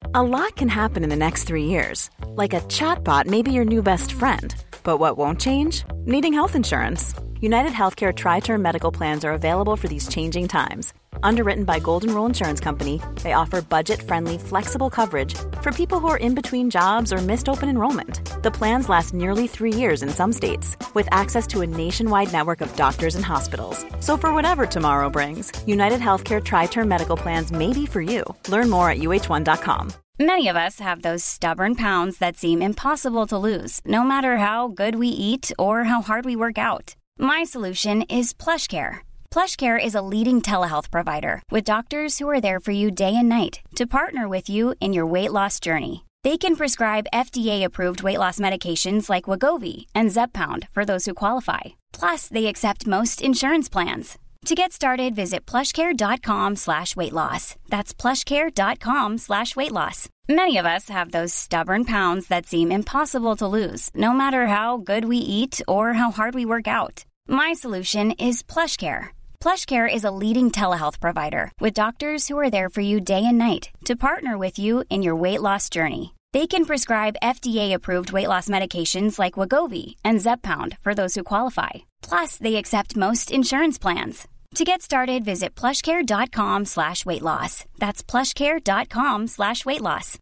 A lot can happen in the next 3 years. Like a chatbot may be your new best friend. But what won't change? Needing health insurance. United Healthcare Tri-Term Medical Plans are available for these changing times. Underwritten by Golden Rule Insurance Company, they offer budget-friendly, flexible coverage for people who are in between jobs or missed open enrollment. The plans last nearly 3 years in some states, with access to a nationwide network of doctors and hospitals. So for whatever tomorrow brings, United Healthcare Tri-Term Medical Plans may be for you. Learn more at uh1.com. Many of us have those stubborn pounds that seem impossible to lose, no matter how good we eat or how hard we work out. My solution is PlushCare. PlushCare is a leading telehealth provider with doctors who are there for you day and night to partner with you in your weight loss journey. They can prescribe FDA-approved weight loss medications like Wegovy and Zepbound for those who qualify. Plus, they accept most insurance plans. To get started, visit plushcare.com/weightloss. That's plushcare.com/weightloss. Many of us have those stubborn pounds that seem impossible to lose, no matter how good we eat or how hard we work out. My solution is PlushCare. PlushCare is a leading telehealth provider with doctors who are there for you day and night to partner with you in your weight loss journey. They can prescribe FDA-approved weight loss medications like Wegovy and Zepbound for those who qualify. Plus, they accept most insurance plans. To get started, visit plushcare.com/weightloss. That's plushcare.com/weightloss.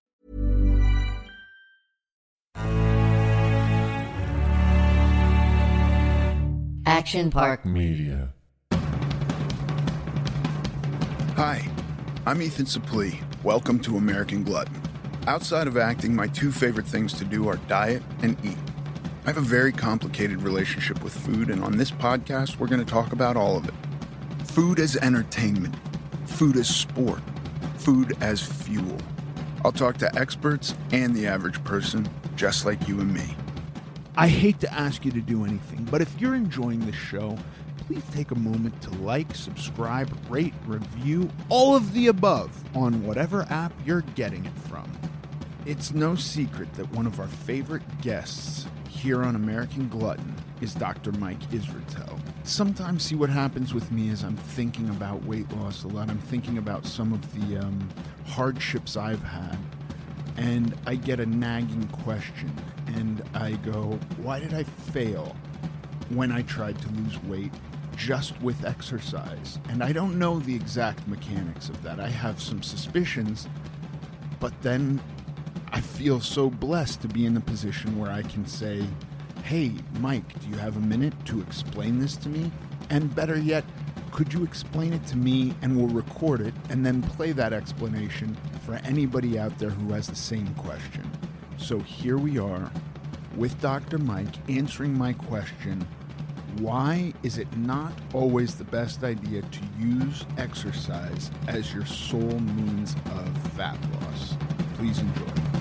Action Park Media. Hi, I'm Ethan Suplee. Welcome to American Glutton. Outside of acting, my two favorite things to do are diet and eat. I have a very complicated relationship with food, and on this podcast, we're going to talk about all of it. Food as entertainment, food as sport, food as fuel. I'll talk to experts and the average person, just like you and me. I hate to ask you to do anything, but if you're enjoying this show, please take a moment to like, subscribe, rate, review, all of the above on whatever app you're getting it from. It's no secret that one of our favorite guests here on American Glutton is Dr. Mike Israetel. Sometimes, see, what happens with me is I'm thinking about weight loss a lot. I'm thinking about some of the hardships I've had, and I get a nagging question, and I go, why did I fail when I tried to lose weight just with exercise? And I don't know the exact mechanics of that. I have some suspicions, but then I feel so blessed to be in the position where I can say, hey, Mike, do you have a minute to explain this to me? And better yet, could you explain it to me, and we'll record it and then play that explanation for anybody out there who has the same question. So here we are with Dr. Mike answering my question, why is it not always the best idea to use exercise as your sole means of fat loss? Please enjoy.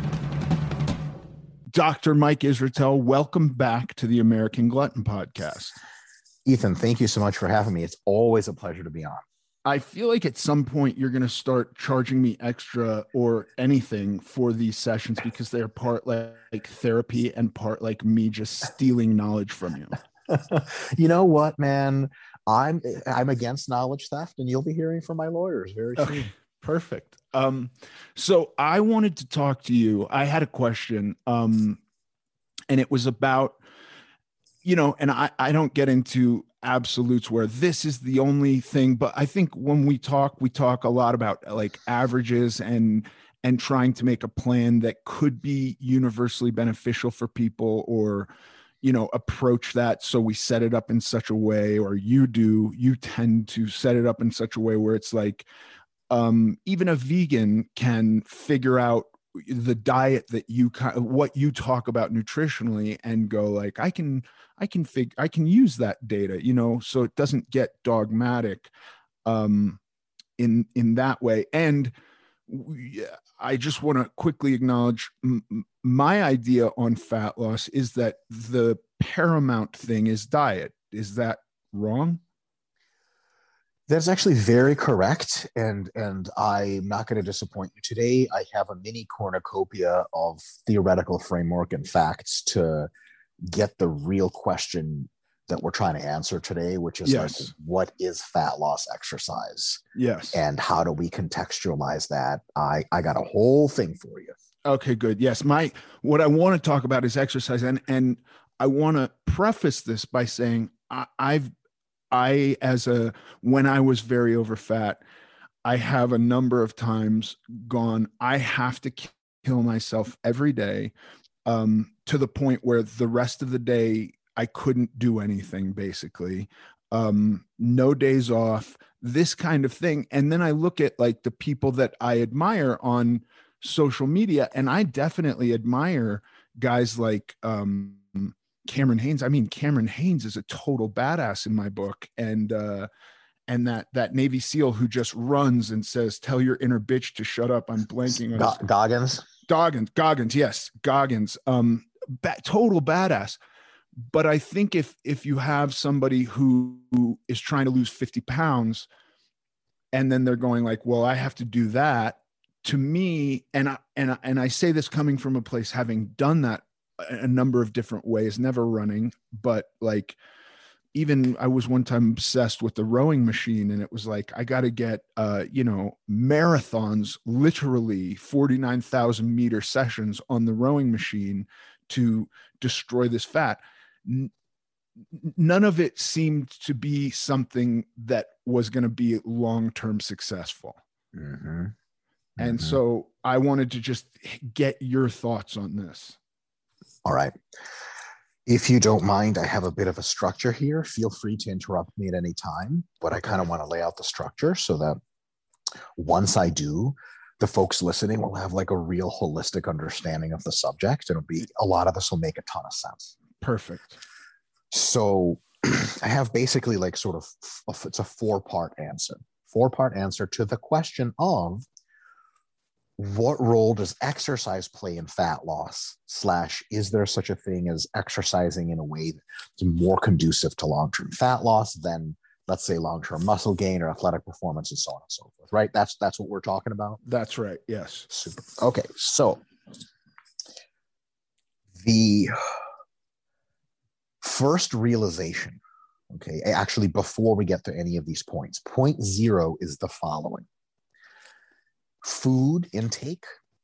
Dr. Mike Israetel, welcome back to the American Glutton Podcast. Ethan, thank you so much for having me. It's always a pleasure to be on. I feel like at some point you're going to start charging me extra or anything for these sessions because they're part like therapy and part like me just stealing knowledge from you. You know what, man? I'm against knowledge theft, and you'll be hearing from my lawyers very soon. Okay, perfect. So I wanted to talk to you. I had a question, and it was about, and I don't get into absolutes where this is the only thing, but I think when we talk a lot about like averages and trying to make a plan that could be universally beneficial for people, or approach that. So we set it up in such a way, or you tend to set it up in such a way where it's like, even a vegan can figure out the diet that what you talk about nutritionally and go like, I can use that data, so it doesn't get dogmatic, in that way. And I just want to quickly acknowledge my idea on fat loss is that the paramount thing is diet. Is that wrong? That's actually very correct. And I'm not going to disappoint you today. I have a mini cornucopia of theoretical framework and facts to get the real question that we're trying to answer today, which is like, what is fat loss exercise? Yes. And how do we contextualize that? I got a whole thing for you. Okay, good. Yes. What I want to talk about is exercise. And I want to preface this by saying when I was very overfat, I have a number of times gone, I have to kill myself every day, to the point where the rest of the day I couldn't do anything, basically. No days off, this kind of thing. And then I look at like the people that I admire on social media, and I definitely admire guys like Cameron Hanes. I mean, Cameron Hanes is a total badass in my book. And that Navy SEAL who just runs and says, "Tell your inner bitch to shut up." I'm blanking on Goggins. Yes. Goggins. Total badass. But I think if you have somebody who is trying to lose 50 pounds and then they're going like, well, I have to do that, to me, and I say this coming from a place having done that a number of different ways, never running, but like, even I was one time obsessed with the rowing machine, and it was like, I got to get, marathons, literally 49,000 meter sessions on the rowing machine to destroy this fat. None of it seemed to be something that was going to be long-term successful. Mm-hmm. And so I wanted to just get your thoughts on this. All right. If you don't mind, I have a bit of a structure here. Feel free to interrupt me at any time, but I kind of want to lay out the structure so that once I do, the folks listening will have like a real holistic understanding of the subject. A lot of this will make a ton of sense. Perfect. So I have basically like sort of, it's a four-part answer to the question of, what role does exercise play in fat loss? / is there such a thing as exercising in a way that's more conducive to long-term fat loss than, let's say, long-term muscle gain or athletic performance, and so on and so forth, right? That's what we're talking about? That's right, yes. Super. Okay, so the first realization, okay, actually before we get to any of these points, point 0 is the following. Food intake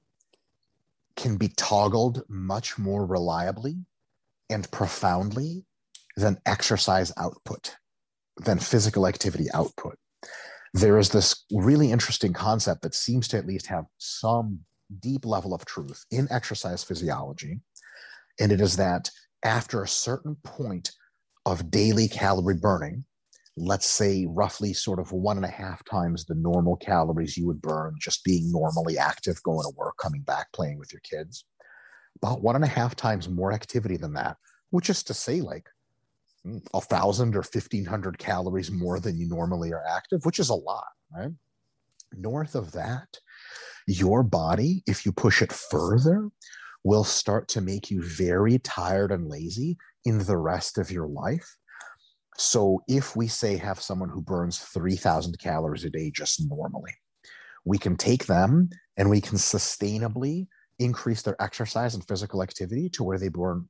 can be toggled much more reliably and profoundly than exercise output, than physical activity output. There is this really interesting concept that seems to at least have some deep level of truth in exercise physiology, and it is that after a certain point of daily calorie burning, let's say roughly sort of 1.5 times the normal calories you would burn just being normally active, going to work, coming back, playing with your kids, about 1.5 times more activity than that, which is to say like 1,000 or 1,500 calories more than you normally are active, which is a lot, right? North of that, your body, if you push it further, will start to make you very tired and lazy in the rest of your life. So if we say have someone who burns 3,000 calories a day just normally, we can take them and we can sustainably increase their exercise and physical activity to where they burn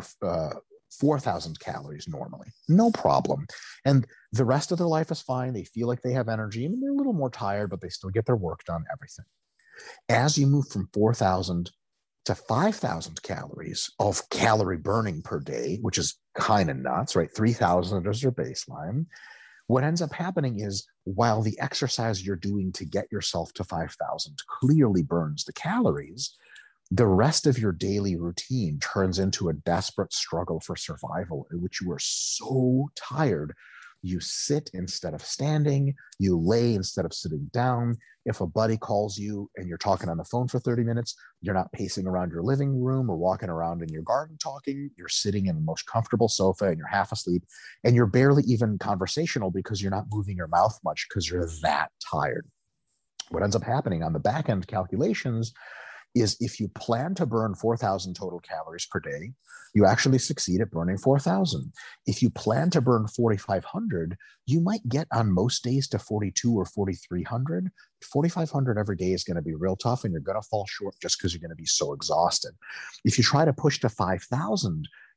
4,000 calories normally. No problem. And the rest of their life is fine. They feel like they have energy and they're a little more tired, but they still get their work done, everything. As you move from 4,000 to 5,000 calories of calorie burning per day, which is kind of nuts, right? 3,000 is your baseline. What ends up happening is while the exercise you're doing to get yourself to 5,000 clearly burns the calories, the rest of your daily routine turns into a desperate struggle for survival in which you are so tired. You sit instead of standing, you lay instead of sitting down. If a buddy calls you and you're talking on the phone for 30 minutes, you're not pacing around your living room or walking around in your garden talking. You're sitting in the most comfortable sofa and you're half asleep and you're barely even conversational because you're not moving your mouth much because you're that tired. What ends up happening on the back end calculations is if you plan to burn 4,000 total calories per day, you actually succeed at burning 4,000. If you plan to burn 4,500, you might get on most days to 42 or 4,300. 4,500 every day is going to be real tough and you're going to fall short just because you're going to be so exhausted. If you try to push to 5,000,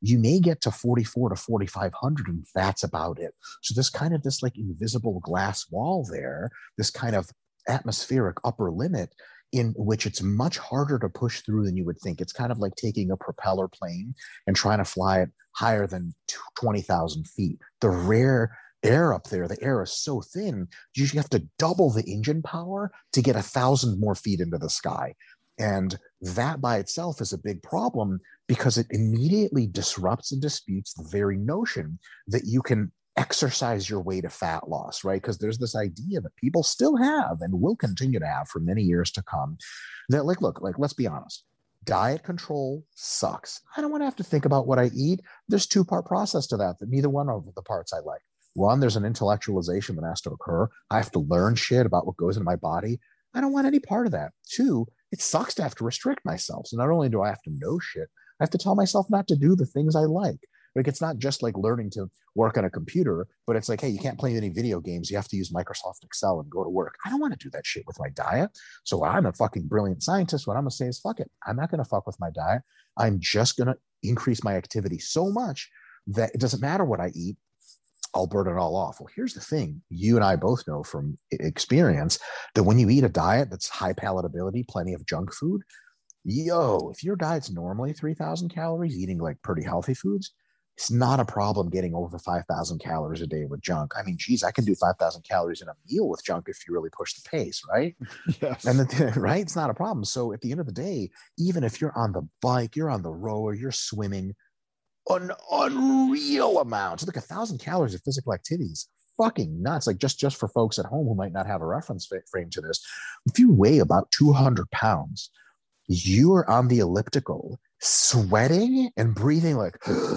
you may get to 44 to 4,500, and that's about it. So this kind of this like invisible glass wall there, this kind of atmospheric upper limit in which it's much harder to push through than you would think. It's kind of like taking a propeller plane and trying to fly it higher than 20,000 feet. The rare air up there, the air is so thin, you have to double the engine power to get 1,000 more feet into the sky. And that by itself is a big problem because it immediately disrupts and disputes the very notion that you can exercise your way to fat loss, right? Because there's this idea that people still have and will continue to have for many years to come that like, look, like, let's be honest. Diet control sucks. I don't want to have to think about what I eat. There's two-part process to that neither one of the parts I like. One, there's an intellectualization that has to occur. I have to learn shit about what goes into my body. I don't want any part of that. Two, it sucks to have to restrict myself. So not only do I have to know shit, I have to tell myself not to do the things I like. Like, it's not just like learning to work on a computer, but it's like, hey, you can't play any video games. You have to use Microsoft Excel and go to work. I don't want to do that shit with my diet. So I'm a fucking brilliant scientist. What I'm going to say is, fuck it. I'm not going to fuck with my diet. I'm just going to increase my activity so much that it doesn't matter what I eat. I'll burn it all off. Well, here's the thing. You and I both know from experience that when you eat a diet that's high palatability, plenty of junk food, if your diet's normally 3,000 calories, eating like pretty healthy foods, it's not a problem getting over 5,000 calories a day with junk. I mean, geez, I can do 5,000 calories in a meal with junk if you really push the pace, right? Yes. And right, it's not a problem. So at the end of the day, even if you're on the bike, you're on the rower, you're swimming, an unreal amount. Look, 1,000 calories of physical activity is fucking nuts. Like just for folks at home who might not have a reference frame to this, if you weigh about 200 pounds, you are on the elliptical, sweating and breathing like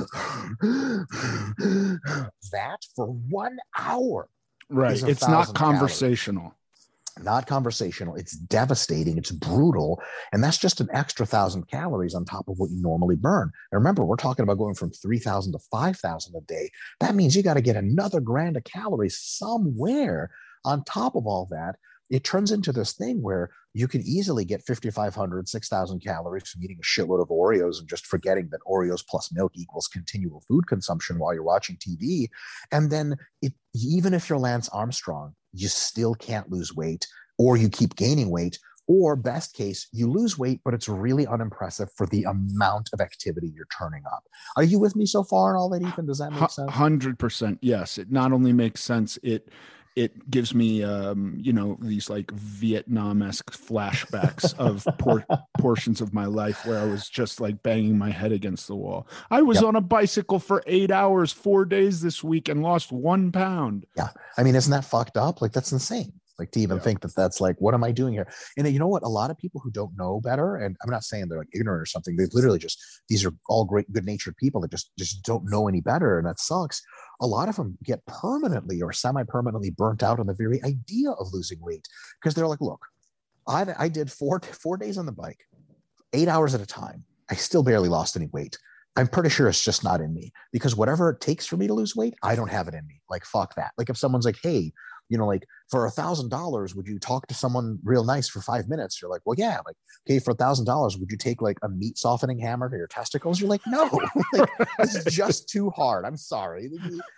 that for 1 hour. Right. It's not conversational. Calories. Not conversational. It's devastating. It's brutal. And that's just an extra 1,000 calories on top of what you normally burn. And remember, we're talking about going from 3,000 to 5,000 a day. That means you got to get another grand of calories somewhere on top of all that. It turns into this thing where you can easily get 5,500, 6,000 calories from eating a shitload of Oreos and just forgetting that Oreos plus milk equals continual food consumption while you're watching TV. And then even if you're Lance Armstrong, you still can't lose weight, or you keep gaining weight, or best case, you lose weight, but it's really unimpressive for the amount of activity you're turning up. Are you with me so far and all that, Ethan? Does that make sense? 100%. Yes. It not only makes sense, it gives me, these like Vietnam-esque flashbacks of portions of my life where I was just like banging my head against the wall. I was on a bicycle for 8 hours, 4 days this week and lost 1 pound. Yeah. I mean, isn't that fucked up? Like, that's insane. Like, to even think that that's like, what am I doing here? And you know what? A lot of people who don't know better, and I'm not saying they're like ignorant or something. They literally these are all great, good-natured people that just don't know any better. And that sucks. A lot of them get permanently or semi-permanently burnt out on the very idea of losing weight because they're like, look, I did 4 days on the bike, 8 hours at a time. I still barely lost any weight. I'm pretty sure it's just not in me because whatever it takes for me to lose weight, I don't have it in me. Like, fuck that. Like, if someone's like, hey, like for $1,000, would you talk to someone real nice for 5 minutes? You're like, well, yeah. Like, okay, for $1,000, would you take like a meat softening hammer to your testicles? You're like, no, like, this is just too hard. I'm sorry.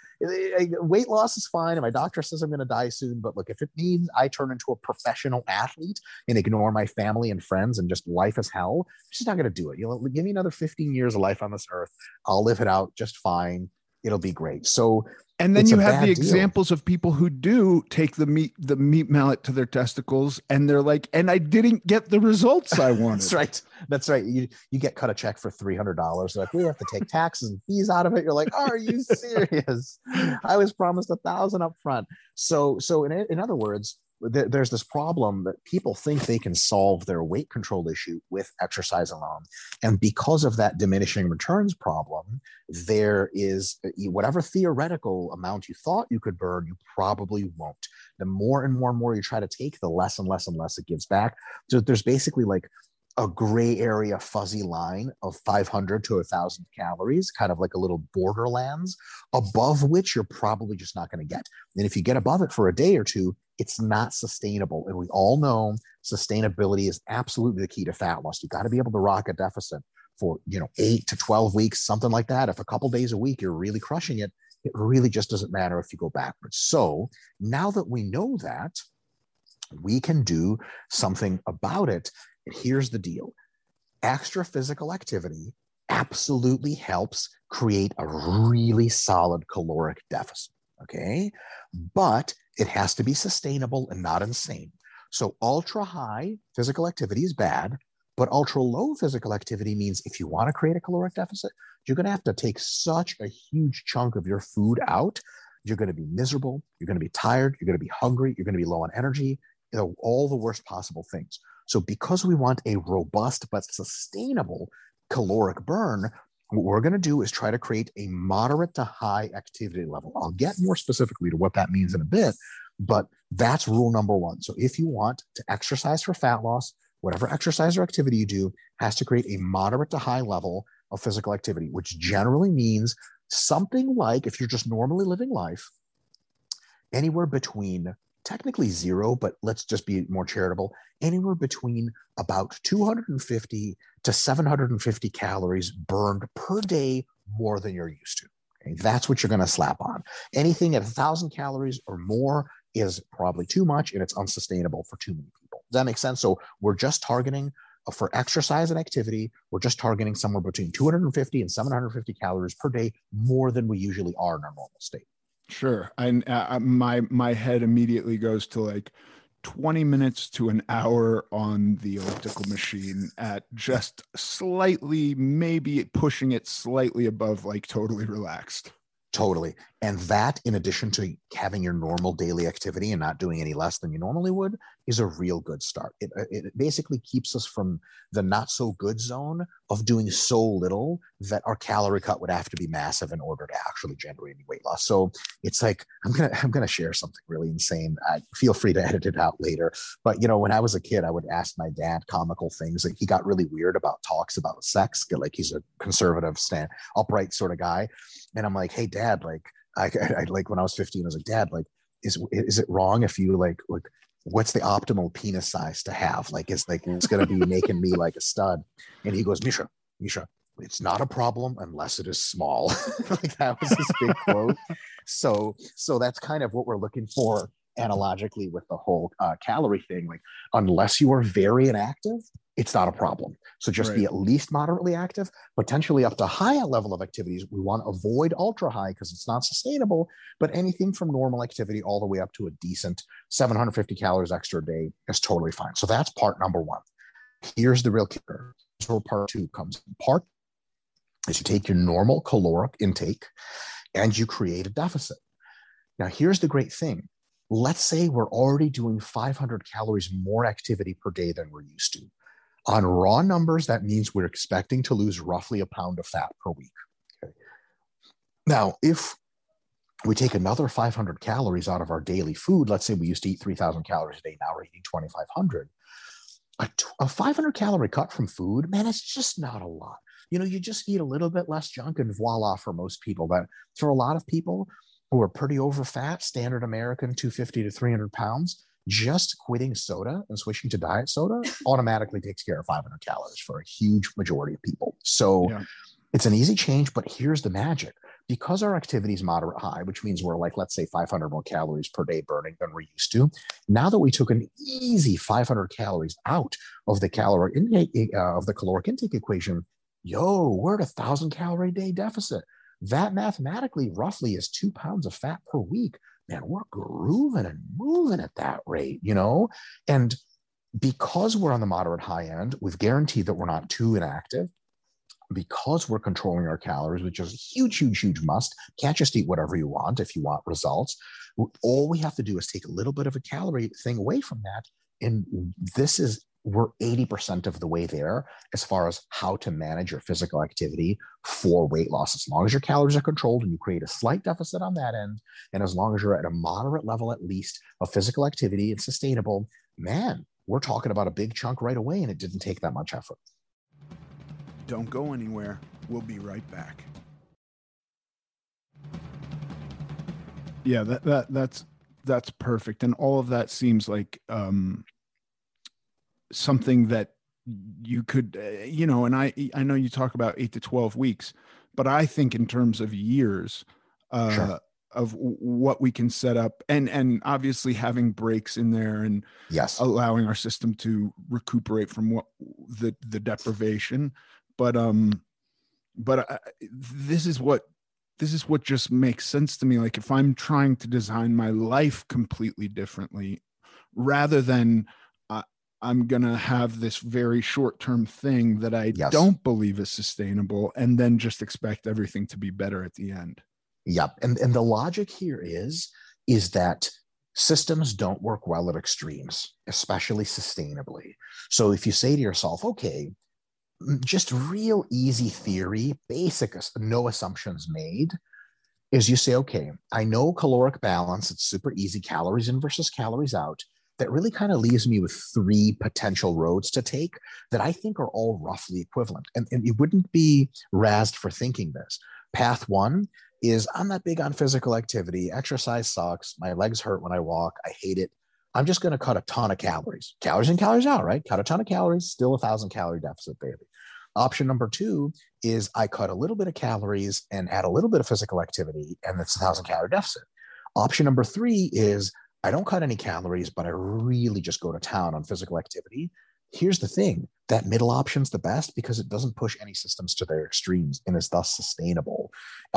Weight loss is fine. And my doctor says I'm going to die soon. But look, if it means I turn into a professional athlete and ignore my family and friends and just life is hell, I'm just not going to do it. Give me another 15 years of life on this earth. I'll live it out just fine. It'll be great. So, and then you have the examples of people who do take the meat mallet to their testicles and they're like, and I didn't get the results I wanted. That's right. You get cut a check for $300. Like, we have to take taxes and fees out of it. You're like, are you serious? I was promised 1,000 up front. So in other words, there's this problem that people think they can solve their weight control issue with exercise alone. And because of that diminishing returns problem, there is whatever theoretical amount you thought you could burn, you probably won't. The more and more and more you try to take, the less and less and less it gives back. So there's basically like a gray area fuzzy line of 500 to 1,000 calories, kind of like a little borderlands, above which you're probably just not going to get. And if you get above it for a day or two, it's not sustainable. And we all know sustainability is absolutely the key to fat loss. You got to be able to rock a deficit for 8 to 12 weeks, something like that. If a couple days a week you're really crushing it, it really just doesn't matter if you go backwards. So now that we know that, we can do something about it. And here's the deal. Extra physical activity absolutely helps create a really solid caloric deficit, okay? But it has to be sustainable and not insane. So ultra high physical activity is bad, but ultra low physical activity means if you want to create a caloric deficit, you're going to have to take such a huge chunk of your food out. You're going to be miserable. You're going to be tired. You're going to be hungry. You're going to be low on energy, all the worst possible things. So because we want a robust but sustainable caloric burn, what we're going to do is try to create a moderate to high activity level. I'll get more specifically to what that means in a bit, but that's rule number one. So if you want to exercise for fat loss, whatever exercise or activity you do has to create a moderate to high level of physical activity, which generally means something like, if you're just normally living life, anywhere between technically 0, but let's just be more charitable, anywhere between about 250 to 750 calories burned per day more than you're used to. Okay? That's what you're going to slap on. Anything at 1,000 calories or more is probably too much, and it's unsustainable for too many people. Does that make sense? So we're just targeting for exercise and activity, we're just targeting somewhere between 250 and 750 calories per day more than we usually are in our normal state. Sure. My head immediately goes to like 20 minutes to an hour on the elliptical machine at just slightly, maybe pushing it slightly above like totally relaxed. Totally. And that, in addition to having your normal daily activity and not doing any less than you normally would, is a real good start. It basically keeps us from the not so good zone of doing so little that our calorie cut would have to be massive in order to actually generate any weight loss. So it's like, I'm gonna share something really insane. Feel free to edit it out later. But when I was a kid, I would ask my dad comical things. Like, he got really weird about talks about sex. Like, he's a conservative, upright sort of guy. And I'm like, hey, Dad, like, I like, when I was 15, I was like, Dad, like, is it wrong if you like what's the optimal penis size to have? Like, it's going to be making me like a stud. And he goes, Misha, it's not a problem unless it is small. Like, that was his big quote. So that's kind of what we're looking for analogically with the whole calorie thing. Like, unless you are very inactive, it's not a problem. So just be at least moderately active, potentially up to higher level of activities. We want to avoid ultra high because it's not sustainable, but anything from normal activity all the way up to a decent 750 calories extra a day is totally fine. So that's part number one. Here's the real kicker. Here's where part two comes in. Part is you take your normal caloric intake and you create a deficit. Now, here's the great thing. Let's say we're already doing 500 calories more activity per day than we're used to. On raw numbers, that means we're expecting to lose roughly a pound of fat per week. Okay. Now, if we take another 500 calories out of our daily food, let's say we used to eat 3,000 calories a day, now we're eating 2,500. A 500 calorie cut from food, man, it's just not a lot. You just eat a little bit less junk and voila for most people. But for a lot of people who are pretty over fat, standard American, 250 to 300 pounds, just quitting soda and switching to diet soda automatically takes care of 500 calories for a huge majority of people. So it's an easy change, but here's the magic. Because our activity is moderate high, which means we're like, let's say 500 more calories per day burning than we're used to. Now that we took an easy 500 calories out of the caloric intake equation, we're at 1,000 calorie day deficit. That mathematically roughly is 2 pounds of fat per week. Man, we're grooving and moving at that rate, And because we're on the moderate high end, we've guaranteed that we're not too inactive. Because we're controlling our calories, which is a huge, huge, huge must. Can't just eat whatever you want if you want results. All we have to do is take a little bit of a calorie thing away from that. And we're 80% of the way there as far as how to manage your physical activity for weight loss. As long as your calories are controlled and you create a slight deficit on that end, and as long as you're at a moderate level at least of physical activity and sustainable, man, we're talking about a big chunk right away, and it didn't take that much effort. Don't go anywhere. We'll be right back. Yeah, that's perfect. And all of that seems like something that you could, and I know you talk about 8 to 12 weeks, but I think in terms of years, Sure. of what we can set up, and obviously having breaks in there and Yes. allowing our system to recuperate from what the deprivation. But this is what just makes sense to me. Like, if I'm trying to design my life completely differently, rather than I'm going to have this very short-term thing that I Yes. don't believe is sustainable, and then just expect everything to be better at the end. Yep. And the logic here is that systems don't work well at extremes, especially sustainably. So if you say to yourself, okay, just real easy theory, basic, no assumptions made, is you say, okay, I know caloric balance, it's super easy, calories in versus calories out. That really kind of leaves me with 3 potential roads to take that I think are all roughly equivalent. And you wouldn't be razzed for thinking this. Path 1 is, I'm not big on physical activity. Exercise sucks. My legs hurt when I walk. I hate it. I'm just going to cut a ton of calories. Calories in, calories out, right? Cut a ton of calories, still 1,000-calorie deficit daily. Option number 2 is I cut a little bit of calories and add a little bit of physical activity, and it's 1,000-calorie deficit. Option number 3 is I don't cut any calories, but I really just go to town on physical activity. Here's the thing, that middle option's the best because it doesn't push any systems to their extremes and is thus sustainable.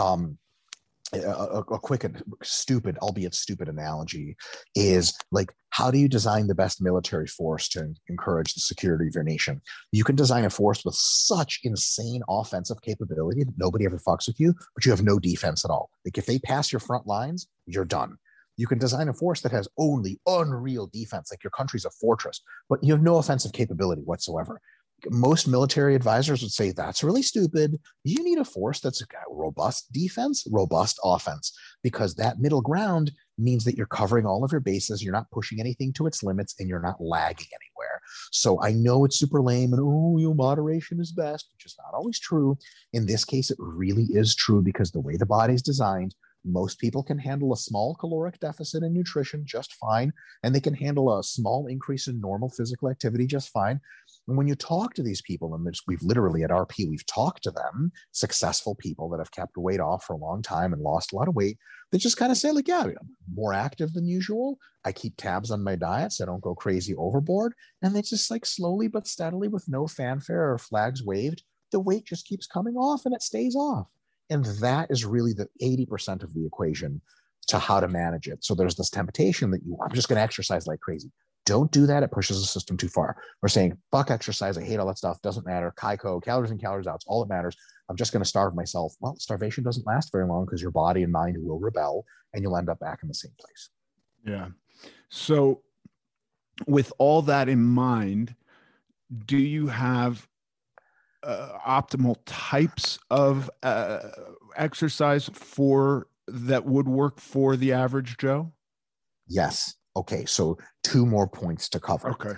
A quick and stupid, albeit stupid analogy is like, how do you design the best military force to encourage the security of your nation? You can design a force with such insane offensive capability that nobody ever fucks with you, but you have no defense at all. Like, if they pass your front lines, you're done. You can design a force that has only unreal defense, like your country's a fortress, but you have no offensive capability whatsoever. Most military advisors would say that's really stupid. You need a force that's got robust defense, robust offense, because that middle ground means that you're covering all of your bases, you're not pushing anything to its limits, and you're not lagging anywhere. So I know it's super lame and moderation is best, which is not always true. In this case, it really is true, because the way the body's designed, most people can handle a small caloric deficit in nutrition just fine, and they can handle a small increase in normal physical activity just fine. And when you talk to these people, and we've literally at RP, we've talked to them, successful people that have kept weight off for a long time and lost a lot of weight, they just kind of say, like, yeah, I'm more active than usual. I keep tabs on my diet so I don't go crazy overboard. And they just, like, slowly but steadily, with no fanfare or flags waved, the weight just keeps coming off and it stays off. And that is really the 80% of the equation to how to manage it. So there's this temptation that I'm just going to exercise like crazy. Don't do that. It pushes the system too far. We're saying, fuck exercise. I hate all that stuff. Doesn't matter. Kaiko, calories in, calories out. It's all that matters. I'm just going to starve myself. Well, starvation doesn't last very long, because your body and mind will rebel and you'll end up back in the same place. Yeah. So with all that in mind, do you have optimal types of exercise that would work for the average Joe? Yes. Okay. So 2 more points to cover. Okay.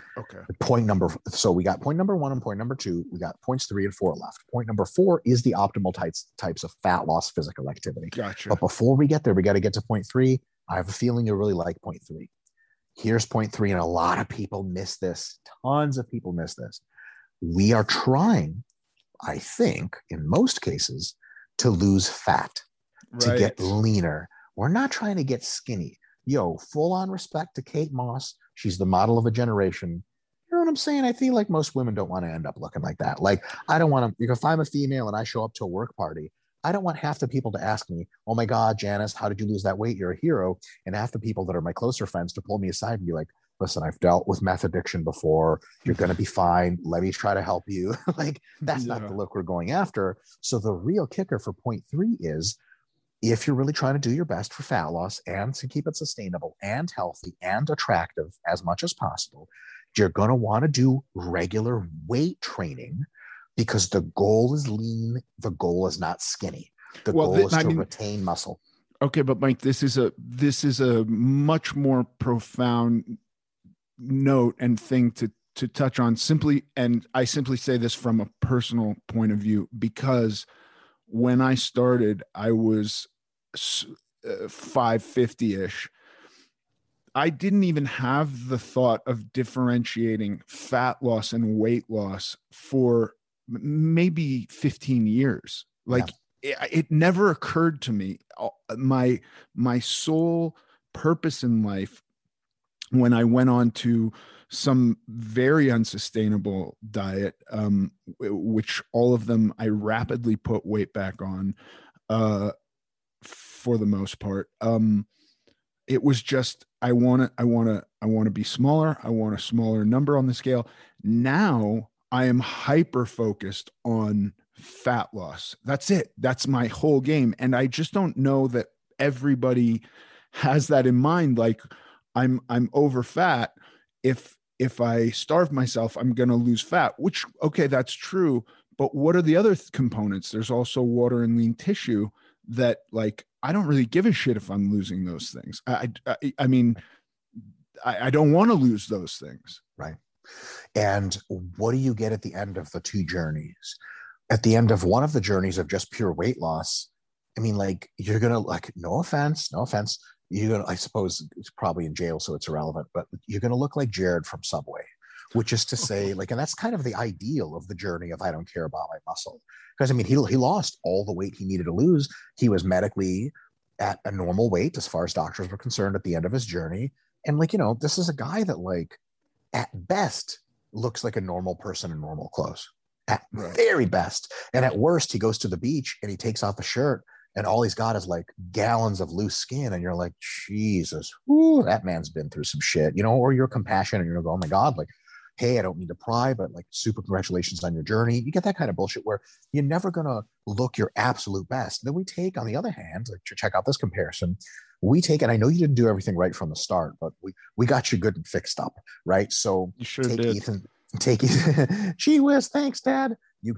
So we got point number 1 and point number 2. We got points 3 and 4 left. Point number 4 is the optimal types of fat loss physical activity. Gotcha. But before we get there, we got to get to point 3. I have a feeling you'll really like point 3. Here's point 3, and a lot of people miss this. Tons of people miss this. We are trying, I think, in most cases, to lose fat, to get leaner. We're not trying to get skinny. Full on respect to Kate Moss. She's the model of a generation. You know what I'm saying? I feel like most women don't want to end up looking like that. Like, I don't want to, if I'm a female and I show up to a work party, I don't want half the people to ask me, oh my God, Janice, how did you lose that weight? You're a hero. And half the people that are my closer friends to pull me aside and be like, listen, I've dealt with meth addiction before. You're going to be fine. Let me try to help you. Like, that's not the look we're going after. So the real kicker for point 3 is, if you're really trying to do your best for fat loss and to keep it sustainable and healthy and attractive as much as possible, you're going to want to do regular weight training, because the goal is lean. The goal is not skinny. The goal is to retain muscle. Okay, but Mike, this is a much more profound note and thing to touch on, simply, and I simply say this from a personal point of view, because when I started, I was 550-ish. I didn't even have the thought of differentiating fat loss and weight loss for maybe 15 years. Like it never occurred to me. My sole purpose in life, when I went on to some very unsustainable diet, which all of them I rapidly put weight back on, for the most part. It was just, I want to be smaller. I want a smaller number on the scale. Now I am hyper focused on fat loss. That's it. That's my whole game. And I just don't know that everybody has that in mind. Like I'm over fat. If I starve myself, I'm going to lose fat, which, okay, that's true. But what are the other components? There's also water and lean tissue that, like, I don't really give a shit if I'm losing those things. I mean, I don't want to lose those things. Right. And what do you get at the end of the two journeys? At the end of one of the journeys of just pure weight loss, I mean, like, you're going to, like, no offense, you're going to, I suppose it's probably in jail, so it's irrelevant, but you're going to look like Jared from Subway, which is to say, like, and that's kind of the ideal of the journey of I don't care about my muscle. Because, I mean, he lost all the weight he needed to lose. He was medically at a normal weight as far as doctors were concerned at the end of his journey. And, like, you know, this is a guy that, like, at best looks like a normal person in normal clothes. At very best. And at worst, he goes to the beach and he takes off a shirt and all he's got is like gallons of loose skin. And you're like, Jesus, whoo, that man's been through some shit, you know, or you're compassionate and you're going, oh my God, like, hey, I don't mean to pry, but like, super congratulations on your journey. You get that kind of bullshit where you're never going to look your absolute best. Then we take, on the other hand, like, check out this comparison. We take, and I know you didn't do everything right from the start, but we got you good and fixed up, right? So you sure take did. Ethan, take it. Gee whiz, thanks, Dad.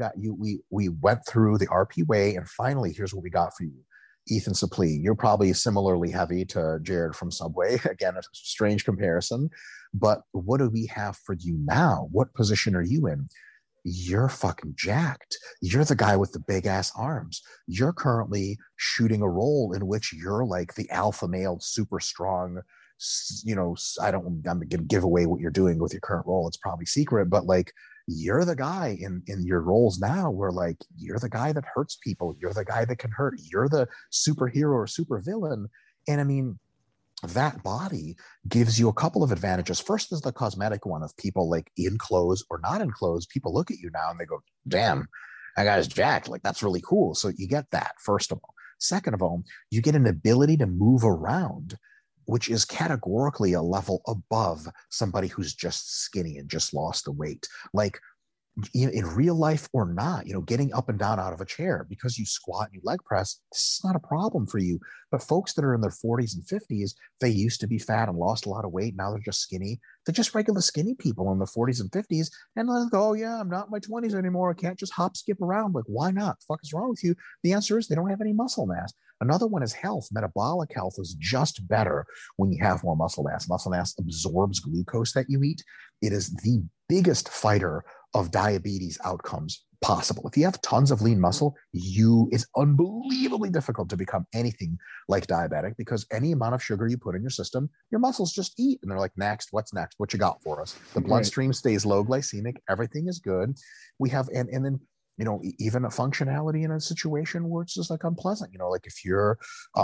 We went through the RP way, and finally, here's what we got for you. Ethan Suplee, you're probably similarly heavy to Jared from Subway. Again, a strange comparison, but what do we have for you now? What position are you in? You're fucking jacked. You're the guy with the big ass arms. You're currently shooting a role in which you're like the alpha male, super strong, you know, I'm going to give away what you're doing with your current role. It's probably secret, but like, you're the guy in your roles now where, like, you're the guy that hurts people. You're the guy that can hurt. You're the superhero or super villain. And I mean, that body gives you a couple of advantages. First is the cosmetic one of people, like, in clothes or not in clothes. People look at you now and they go, damn, that guy's jacked. Like, that's really cool. So you get that, first of all. Second of all, you get an ability to move around, which is categorically a level above somebody who's just skinny and just lost the weight. Like, in real life or not, you know, getting up and down out of a chair because you squat and you leg press, this is not a problem for you. But folks that are in their 40s and 50s, they used to be fat and lost a lot of weight. Now they're just skinny. They're just regular skinny people in their 40s and 50s. And they go, oh yeah, I'm not in my 20s anymore. I can't just hop, skip around. Like, why not? The fuck is wrong with you? The answer is they don't have any muscle mass. Another one is health. Metabolic health is just better when you have more muscle mass. Muscle mass absorbs glucose that you eat. It is the biggest fighter of diabetes outcomes possible. If you have tons of lean muscle, it's unbelievably difficult to become anything like diabetic, because any amount of sugar you put in your system, your muscles just eat. And they're like, next, what's next? What you got for us? The bloodstream stays low glycemic. Everything is good. We have, and then, you know, even a functionality in a situation where it's just like unpleasant, you know, like if you're,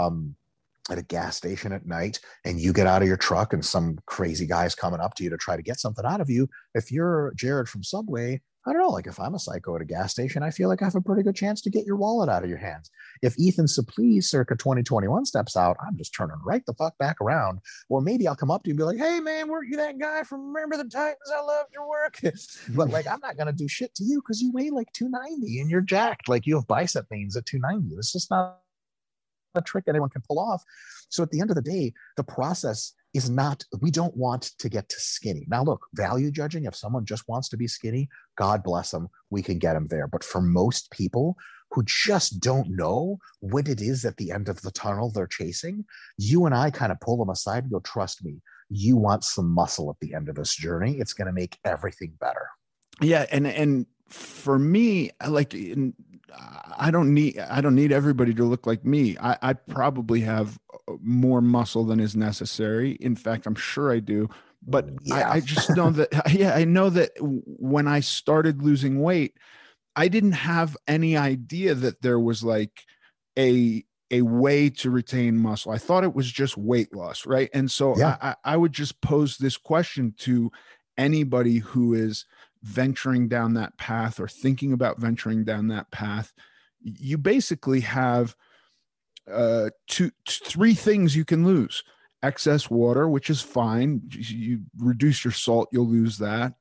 at a gas station at night and you get out of your truck and some crazy guy's coming up to you to try to get something out of you. If you're Jared from Subway, I don't know, like if I'm a psycho at a gas station, I feel like I have a pretty good chance to get your wallet out of your hands. If Ethan Suplee circa 2021 steps out, I'm just turning right the fuck back around. Or maybe I'll come up to you and be like, hey man, weren't you that guy from Remember the Titans? I loved your work. But like, I'm not going to do shit to you because you weigh like 290 and you're jacked. Like, you have bicep veins at 290. It's just not a trick anyone can pull off. So at the end of the day, the process is not, we don't want to get to skinny. Now look, value judging, if someone just wants to be skinny, God bless them, we can get them there. But for most people who just don't know what it is at the end of the tunnel they're chasing, you and I kind of pull them aside and go, trust me, you want some muscle at the end of this journey. It's going to make everything better. Yeah. And for me, like, I don't need everybody to look like me. I probably have more muscle than is necessary. In fact, I'm sure I do. But Yeah. I just know that, yeah, I know that when I started losing weight, I didn't have any idea that there was like a way to retain muscle. I thought it was just weight loss, right? And so Yeah. I would just pose this question to anybody who is venturing down that path or thinking about venturing down that path. You basically have three things you can lose: excess water, which is fine. You reduce your salt, you'll lose that.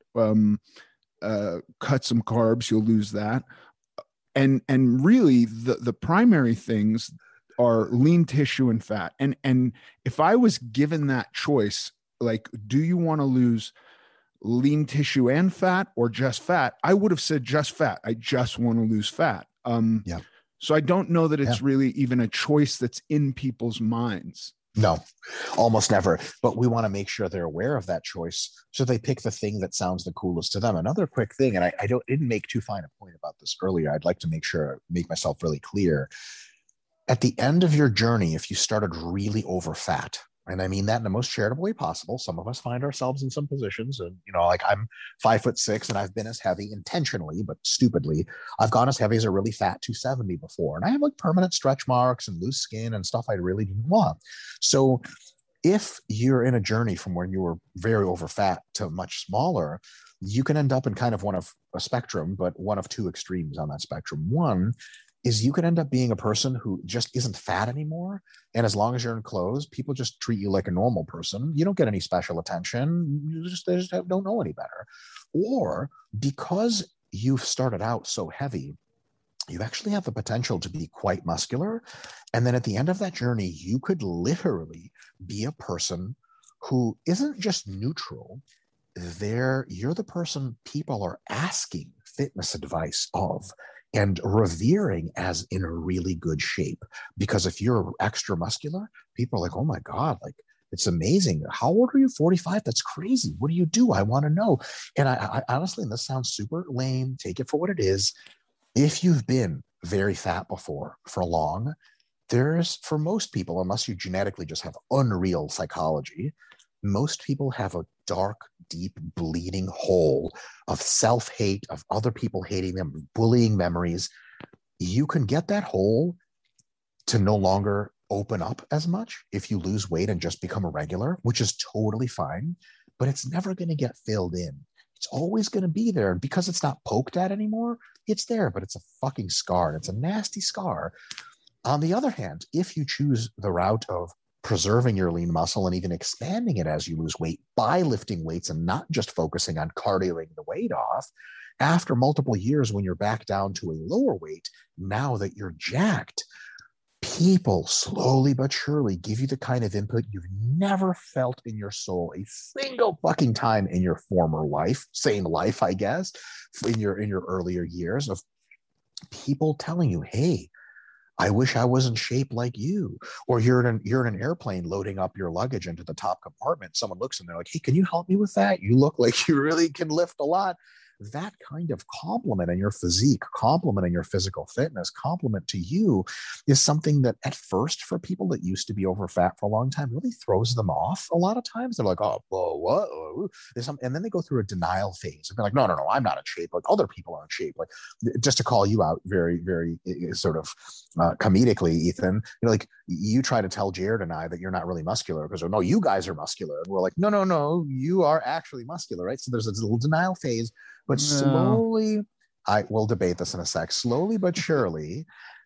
Cut some carbs, you'll lose that. And really the primary things are lean tissue and fat. And if I was given that choice, like, do you want to lose lean tissue and fat or just fat? I would have said just fat. I just want to lose fat. Yeah. So I don't know that it's really even a choice that's in people's minds. No, almost never. But we want to make sure they're aware of that choice, so they pick the thing that sounds the coolest to them. Another quick thing, and I didn't make too fine a point about this earlier. I'd like to make myself really clear. At the end of your journey, if you started really over fat, and I mean that in the most charitable way possible. Some of us find ourselves in some positions, and like I'm 5'6", and I've been as heavy intentionally, but stupidly. I've gone as heavy as a really fat 270 before, and I have like permanent stretch marks and loose skin and stuff I really didn't want. So, if you're in a journey from when you were very over fat to much smaller, you can end up in kind of one of a spectrum, but one of two extremes on that spectrum. One is you could end up being a person who just isn't fat anymore. And as long as you're in clothes, people just treat you like a normal person. You don't get any special attention. They just don't know any better. Or because you've started out so heavy, you actually have the potential to be quite muscular. And then at the end of that journey, you could literally be a person who isn't just neutral. You're the person people are asking fitness advice of and revering as in a really good shape. Because if you're extra muscular, people are like, oh my God, like, it's amazing. How old are you? 45? That's crazy. What do you do? I want to know. And I honestly, and this sounds super lame, take it for what it is. If you've been very fat before for long, for most people, unless you genetically just have unreal psychology, most people have a dark, deep, bleeding hole of self-hate, of other people hating them, bullying memories. You can get that hole to no longer open up as much if you lose weight and just become a regular, which is totally fine, but it's never going to get filled in. It's always going to be there. And because it's not poked at anymore, it's there, but it's a fucking scar. And it's a nasty scar. On the other hand, if you choose the route of preserving your lean muscle and even expanding it as you lose weight by lifting weights and not just focusing on cardioing the weight off, after multiple years when you're back down to a lower weight, now that you're jacked, people slowly but surely give you the kind of input you've never felt in your soul a single fucking time in your former life, same life, I guess, in your earlier years, of people telling you, hey, I wish I was in shape like you. Or you're in an airplane loading up your luggage into the top compartment. Someone looks and they're like, hey, can you help me with that? You look like you really can lift a lot. That kind of compliment in your physique, compliment in your physical fitness, compliment to you is something that at first for people that used to be over fat for a long time really throws them off. A lot of times they're like, oh, whoa, what? And then they go through a denial phase and they're like, no, I'm not in shape. Like other people are in shape. Like, just to call you out very, very sort of comedically, Ethan, like you try to tell Jared and I that you're not really muscular because, no, you guys are muscular. And we're like, no, you are actually muscular, right? So there's this little denial phase. But slowly, I will debate this in a sec. Slowly but surely,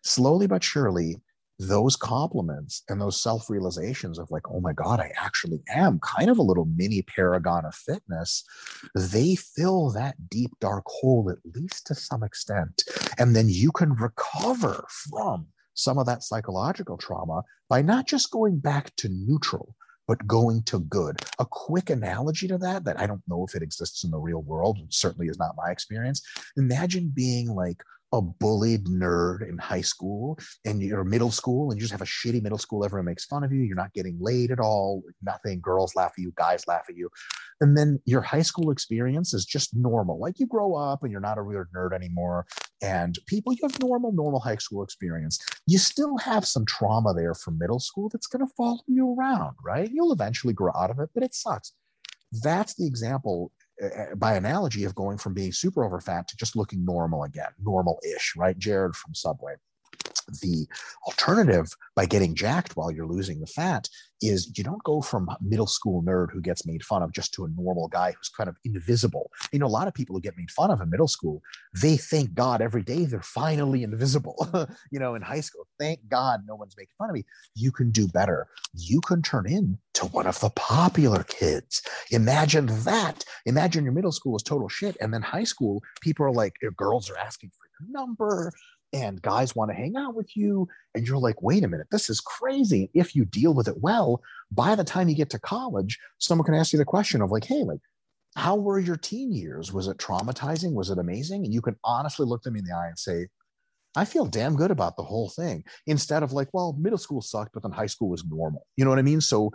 those compliments and those self-realizations of like, oh my God, I actually am kind of a little mini paragon of fitness. They fill that deep, dark hole, at least to some extent. And then you can recover from some of that psychological trauma by not just going back to neutral, but going to good. A quick analogy to that I don't know if it exists in the real world, and certainly is not my experience. Imagine being like a bullied nerd in high school and you're middle school and you just have a shitty middle school, everyone makes fun of you, you're not getting laid at all, nothing, girls laugh at you, guys laugh at you, and then your high school experience is just normal, like you grow up and you're not a real nerd anymore, and people, you have normal high school experience, you still have some trauma there from middle school that's going to follow you around, right? You'll eventually grow out of it, but it sucks. That's the example, by analogy, of going from being super overfat to just looking normal again, normal-ish, right? Jared from Subway. The alternative, by getting jacked while you're losing the fat, is you don't go from middle school nerd who gets made fun of just to a normal guy who's kind of invisible. You know, a lot of people who get made fun of in middle school, they thank God every day they're finally invisible. You know, in high school, thank God no one's making fun of me. You can do better. You can turn into one of the popular kids. Imagine that. Imagine your middle school is total shit, and then high school, people are like, girls are asking for your number, and guys want to hang out with you, and you're like, wait a minute, this is crazy. If you deal with it well, by the time you get to college, someone can ask you the question of like, hey, like, how were your teen years? Was it traumatizing? Was it amazing? And you can honestly look them in the eye and say, I feel damn good about the whole thing, instead of like, well, middle school sucked, but then high school was normal. You know what I mean? So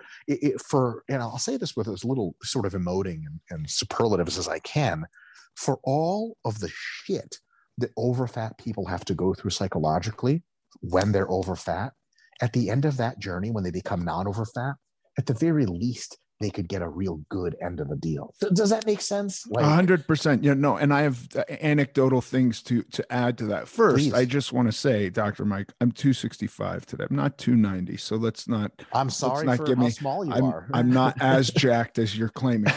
and I'll say this with as little sort of emoting and superlatives as I can, for all of the shit that overfat people have to go through psychologically when they're overfat, at the end of that journey, when they become non-overfat, at the very least, they could get a real good end of the deal. Does that make sense? 100%. Yeah, no. And I have anecdotal things to add to that. First, Please. I just want to say, Dr. Mike, I'm 265 today. I'm not 290. So let's not. I'm sorry not for give how me, small you are. I'm not as jacked as you're claiming.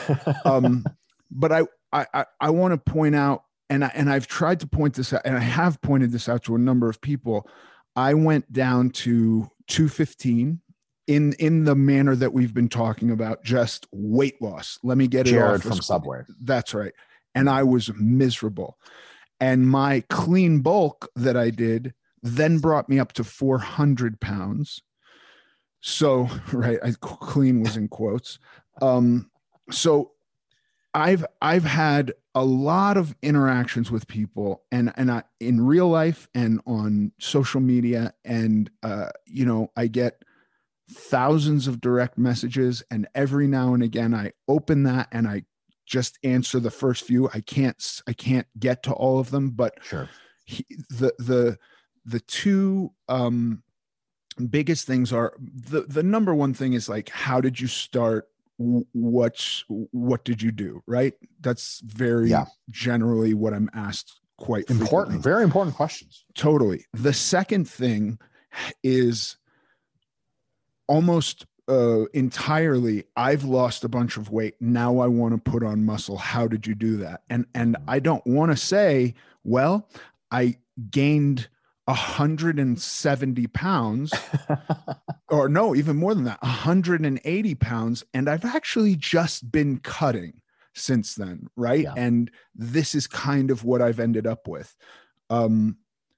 But I want to point out, and I've tried to point this out, and I have pointed this out to a number of people. I went down to 215 in the manner that we've been talking about, just weight loss. Let me get Jared it off from Subway. That's right. And I was miserable. And my clean bulk that I did then brought me up to 400 pounds. So, right, clean was in quotes. So I've had a lot of interactions with people, and I, in real life and on social media, and I get thousands of direct messages, and every now and again I open that and I just answer the first few. I can't get to all of them, but sure. The two biggest things are the number one thing is like, how did you start? What did you do? Right. That's very generally what I'm asked quite important, frequently. Very important questions. Totally. The second thing is almost entirely, I've lost a bunch of weight. Now I want to put on muscle. How did you do that? And I don't want to say, well, I gained 170 pounds or no, even more than that, 180 pounds. And I've actually just been cutting since then. Right. Yeah. And this is kind of what I've ended up with. And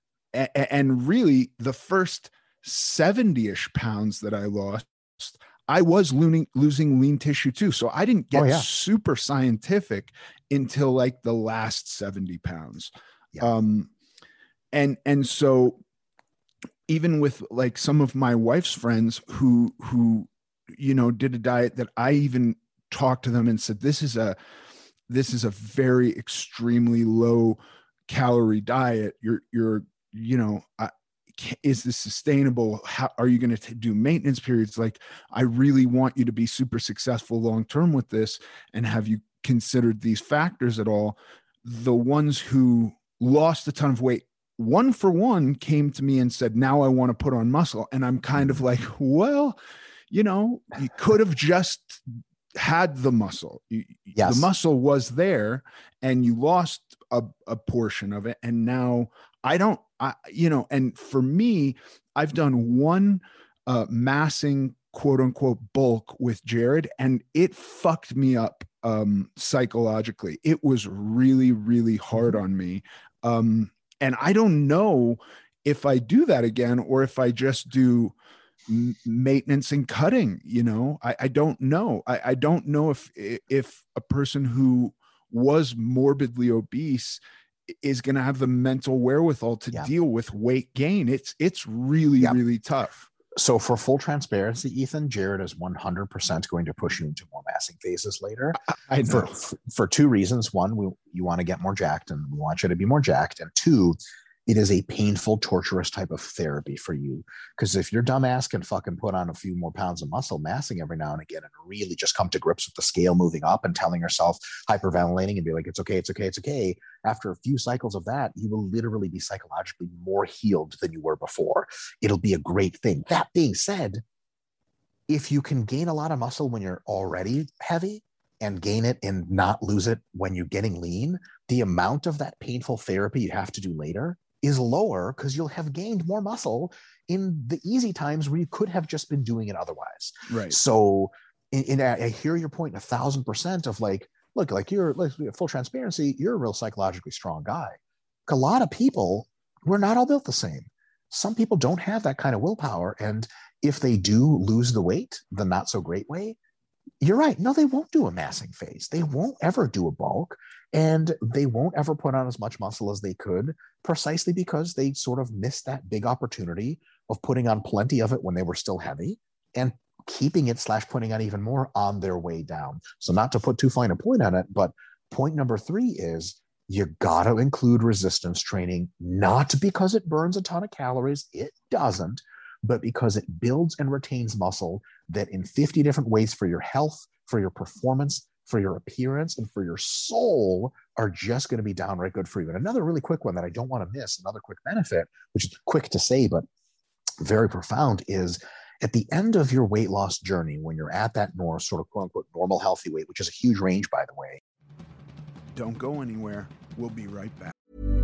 really the first 70-ish pounds that I lost, I was losing lean tissue too. So I didn't get super scientific until like the last 70 pounds. Yeah. And so even with like some of my wife's friends who, did a diet that I even talked to them and said, this is a very extremely low calorie diet. Is this sustainable? How are you going to do maintenance periods? Like, I really want you to be super successful long-term with this. And have you considered these factors at all? The ones who lost a ton of weight, one for one, came to me and said, now I want to put on muscle. And I'm kind of like, well, you could have just had the muscle. Yes. The muscle was there and you lost a portion of it. And now and for me, I've done one massing quote unquote bulk with Jared, and it fucked me up psychologically. It was really, really hard on me. And I don't know if I do that again or if I just do maintenance and cutting. I don't know. I don't know if a person who was morbidly obese is going to have the mental wherewithal to deal with weight gain. It's really, really tough. So for full transparency, Ethan, Jared is 100% going to push you into more massing phases later. I know. For two reasons. One, you want to get more jacked and we want you to be more jacked. And two, it is a painful, torturous type of therapy for you. Because if your dumbass can fucking put on a few more pounds of muscle massing every now and again and really just come to grips with the scale moving up and telling yourself, hyperventilating and be like, it's okay, it's okay, it's okay. After a few cycles of that, you will literally be psychologically more healed than you were before. It'll be a great thing. That being said, if you can gain a lot of muscle when you're already heavy and gain it and not lose it when you're getting lean, the amount of that painful therapy you have to do later is lower because you'll have gained more muscle in the easy times where you could have just been doing it otherwise. Right. So I hear your point 1,000% of like, look, like you're like full transparency, you're a real psychologically strong guy. A lot of people, we're not all built the same. Some people don't have that kind of willpower. And if they do lose the weight, the not so great way, you're right. No, they won't do a massing phase. They won't ever do a bulk, and they won't ever put on as much muscle as they could, precisely because they sort of missed that big opportunity of putting on plenty of it when they were still heavy and keeping it / putting on even more on their way down. So not to put too fine a point on it, but point number 3 is you got to include resistance training, not because it burns a ton of calories. It doesn't. But because it builds and retains muscle that in 50 different ways for your health, for your performance, for your appearance, and for your soul are just going to be downright good for you. And another really quick one that I don't want to miss, another quick benefit, which is quick to say, but very profound, is at the end of your weight loss journey, when you're at that sort of quote unquote normal healthy weight, which is a huge range, by the way. Don't go anywhere. We'll be right back.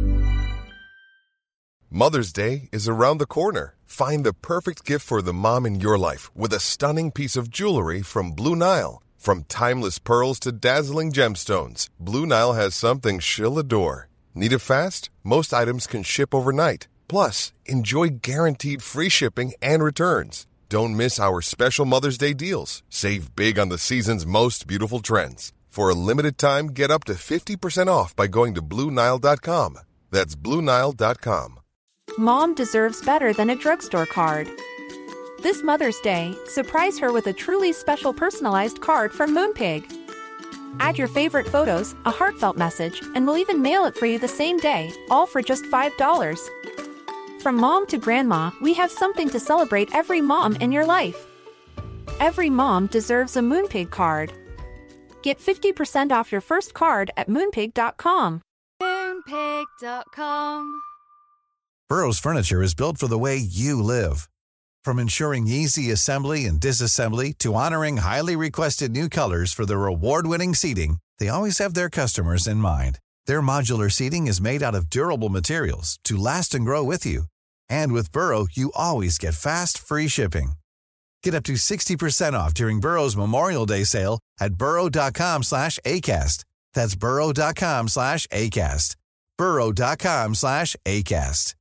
Mother's Day is around the corner. Find the perfect gift for the mom in your life with a stunning piece of jewelry from Blue Nile. From timeless pearls to dazzling gemstones, Blue Nile has something she'll adore. Need it fast? Most items can ship overnight. Plus, enjoy guaranteed free shipping and returns. Don't miss our special Mother's Day deals. Save big on the season's most beautiful trends. For a limited time, get up to 50% off by going to BlueNile.com. That's BlueNile.com. Mom deserves better than a drugstore card. This Mother's Day, surprise her with a truly special personalized card from Moonpig. Add your favorite photos, a heartfelt message, and we'll even mail it for you the same day, all for just $5. From mom to grandma, we have something to celebrate every mom in your life. Every mom deserves a Moonpig card. Get 50% off your first card at Moonpig.com. Moonpig.com. Burrow's furniture is built for the way you live. From ensuring easy assembly and disassembly to honoring highly requested new colors for their award-winning seating, they always have their customers in mind. Their modular seating is made out of durable materials to last and grow with you. And with Burrow, you always get fast, free shipping. Get up to 60% off during Burrow's Memorial Day sale at burrow.com/ACAST. That's burrow.com/ACAST. burrow.com/ACAST.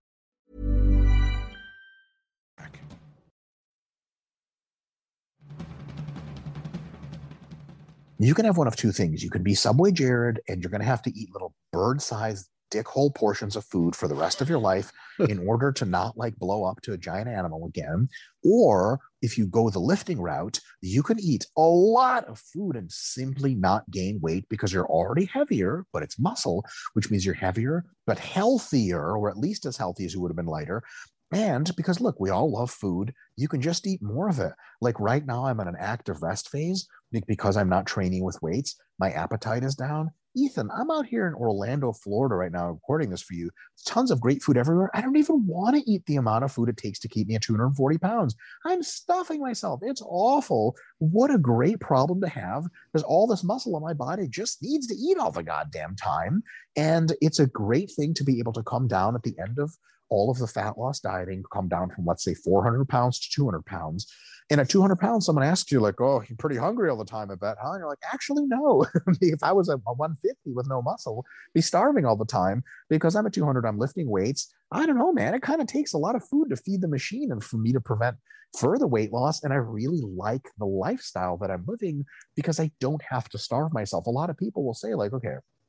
You can have one of two things. You can be Subway Jared, and you're going to have to eat little bird-sized dickhole portions of food for the rest of your life in order to not like blow up to a giant animal again. Or if you go the lifting route, you can eat a lot of food and simply not gain weight because you're already heavier, but it's muscle, which means you're heavier, but healthier, or at least as healthy as you would have been lighter. And because, look, we all love food, you can just eat more of it. Like right now, I'm in an active rest phase because I'm not training with weights. My appetite is down. Ethan, I'm out here in Orlando, Florida right now recording this for you. Tons of great food everywhere. I don't even want to eat the amount of food it takes to keep me at 240 pounds. I'm stuffing myself. It's awful. What a great problem to have, because all this muscle in my body just needs to eat all the goddamn time. And it's a great thing to be able to come down at the end of all of the fat loss dieting, come down from, let's say, 400 pounds to 200 pounds. And at 200 pounds, someone asks you like, oh, you're pretty hungry all the time, I bet, huh? And you're like, actually, no. If I was a 150 with no muscle, I'd be starving all the time. Because I'm at 200, I'm lifting weights. I don't know, man. It kind of takes a lot of food to feed the machine and for me to prevent further weight loss. And I really like the lifestyle that I'm living because I don't have to starve myself. A lot of people will say like, okay,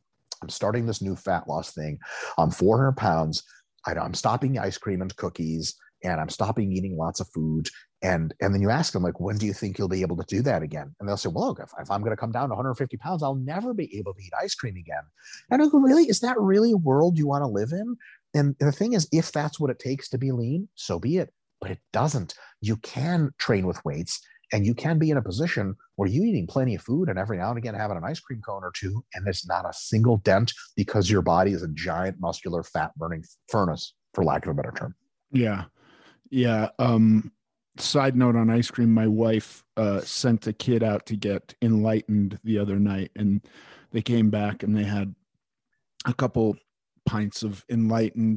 I'm starting this new fat loss thing. I'm 400 pounds. I'm stopping ice cream and cookies, and I'm stopping eating lots of food. And then you ask them, like, when do you think you'll be able to do that again? And they'll say, well, look, if I'm going to come down to 150 pounds, I'll never be able to eat ice cream again. And I go, really? Is that really a world you want to live in? And the thing is, if that's what it takes to be lean, so be it. But it doesn't. You can train with weights, and you can be in a position where you're eating plenty of food and every now and again having an ice cream cone or two, and there's not a single dent because your body is a giant muscular fat burning furnace, for lack of a better term. Yeah. Yeah. Side note on ice cream, my wife sent a kid out to get Enlightened the other night, and they came back and they had a couple pints of Enlightened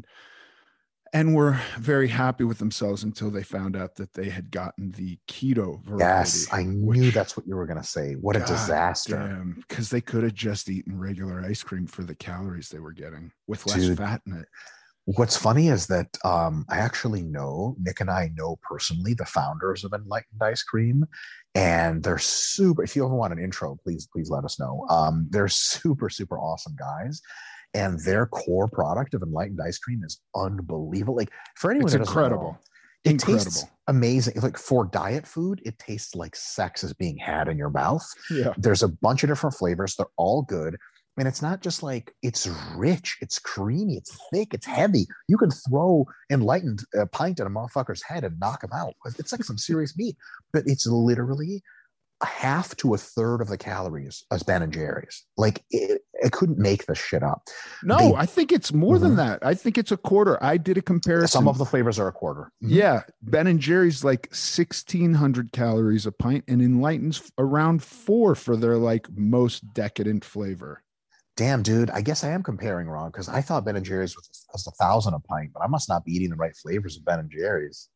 and were very happy with themselves until they found out that they had gotten the keto variety. Yes, I knew that's what you were going to say. What a disaster. Because they could have just eaten regular ice cream for the calories they were getting with less fat in it. What's funny is that I actually know, Nick and I know personally the founders of Enlightened Ice Cream, and they're super, if you ever want an intro, please let us know. They're super, super awesome guys. And their core product of Enlightened Ice Cream is unbelievable. Like, for anyone, it's incredible. It tastes amazing. Like, for diet food, it tastes like sex is being had in your mouth. Yeah. There's a bunch of different flavors. They're all good. And it's not just like, it's rich, it's creamy, it's thick, it's heavy. You can throw Enlightened a pint at a motherfucker's head and knock him out. It's like some serious meat. But it's literally a half to a third of the calories as Ben & Jerry's. Like, it couldn't make this shit up. No, I think it's more than that. I think it's a quarter. I did a comparison. Some of the flavors are a quarter. Yeah. Ben & Jerry's like 1,600 calories a pint, and Enlightened's around 4 for their like most decadent flavor. Damn, dude, I guess I am comparing wrong, because I thought Ben & Jerry's was 1,000 a pint, but I must not be eating the right flavors of Ben & Jerry's.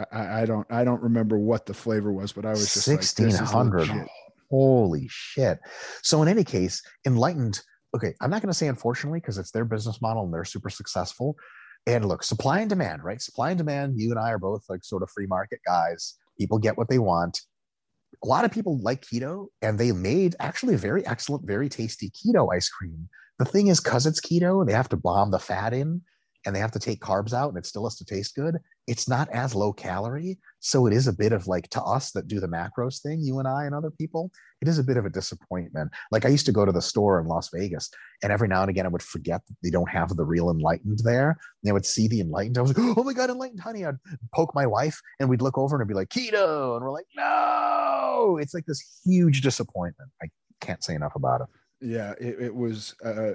I don't remember what the flavor was, but I was just 1,600. Like, holy shit. So in any case, Enlightened, okay, I'm not going to say unfortunately, because it's their business model and they're super successful. And look, supply and demand, right? Supply and demand, you and I are both like sort of free market guys. People get what they want. A lot of people like keto, and they made actually a very excellent, very tasty keto ice cream. The thing is, because it's keto, they have to bomb the fat in, and they have to take carbs out, and it still has to taste good. It's not as low calorie. So it is a bit of like, to us that do the macros thing, you and I and other people, it is a bit of a disappointment. Like, I used to go to the store in Las Vegas, and every now and again I would forget that they don't have the real Enlightened there. And I would see the Enlightened. I was like, oh my God, Enlightened honey. I'd poke my wife, and we'd look over and it'd be like, keto. And we're like, no, it's like this huge disappointment. I can't say enough about it. Yeah, it was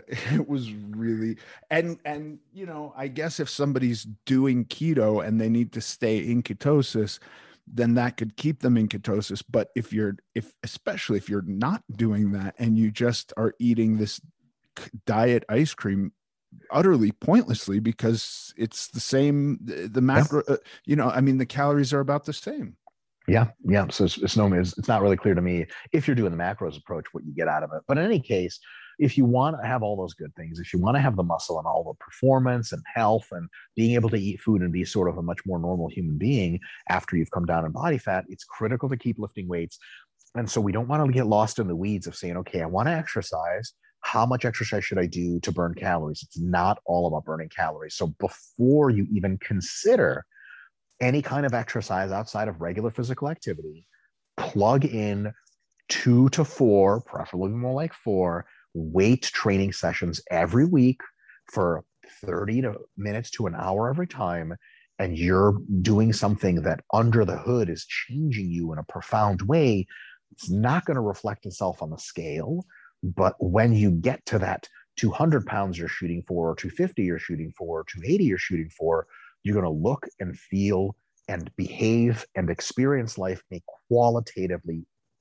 really, and you know, I guess if somebody's doing keto and they need to stay in ketosis, then that could keep them in ketosis. But especially if you're not doing that and you just are eating this diet ice cream utterly pointlessly, because it's the same, the macro, you know, I mean, the calories are about the same. Yeah. So it's not really clear to me, if you're doing the macros approach, what you get out of it. But in any case, if you want to have all those good things, if you want to have the muscle and all the performance and health and being able to eat food and be sort of a much more normal human being after you've come down in body fat, it's critical to keep lifting weights. And so we don't want to get lost in the weeds of saying, okay, I want to exercise. How much exercise should I do to burn calories? It's not all about burning calories. So before you even consider any kind of exercise outside of regular physical activity, plug in 2 to 4, preferably more like 4, weight training sessions every week for 30 minutes to an hour every time. And you're doing something that under the hood is changing you in a profound way. It's not going to reflect itself on the scale, but when you get to that 200 pounds you're shooting for, or 250 you're shooting for, or 280 you're shooting for, you're going to look and feel and behave and experience life in a qualitatively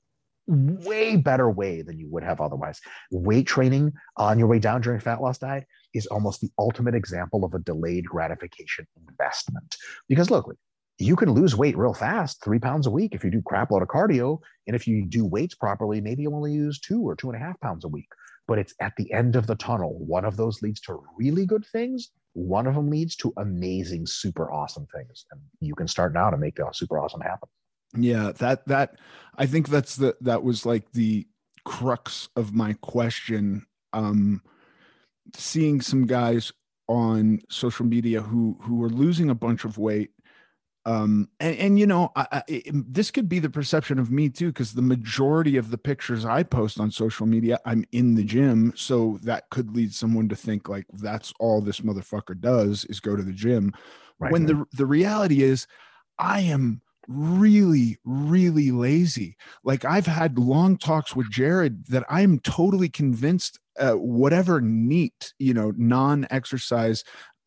way better way than you would have otherwise. Weight training on your way down during fat loss diet is almost the ultimate example of a delayed gratification investment. Because look, you can lose weight real fast, 3 pounds a week, if you do crap load of cardio. And if you do weights properly, maybe you only use 2 or 2.5 pounds a week. But it's at the end of the tunnel. One of those leads to really good things. One of them leads to amazing, super awesome things. And you can start now to make the super awesome happen. Yeah, that I think that was like the crux of my question. seeing some guys on social media who are losing a bunch of weight. And you know, this could be the perception of me too, because the majority of the pictures I post on social media, I'm in the gym. So that could lead someone to think like, that's all this motherfucker does is go to the gym. Right. When the reality is I am really, really lazy. Like I've had long talks with Jared that I'm totally convinced whatever NEAT, you know, non-exercise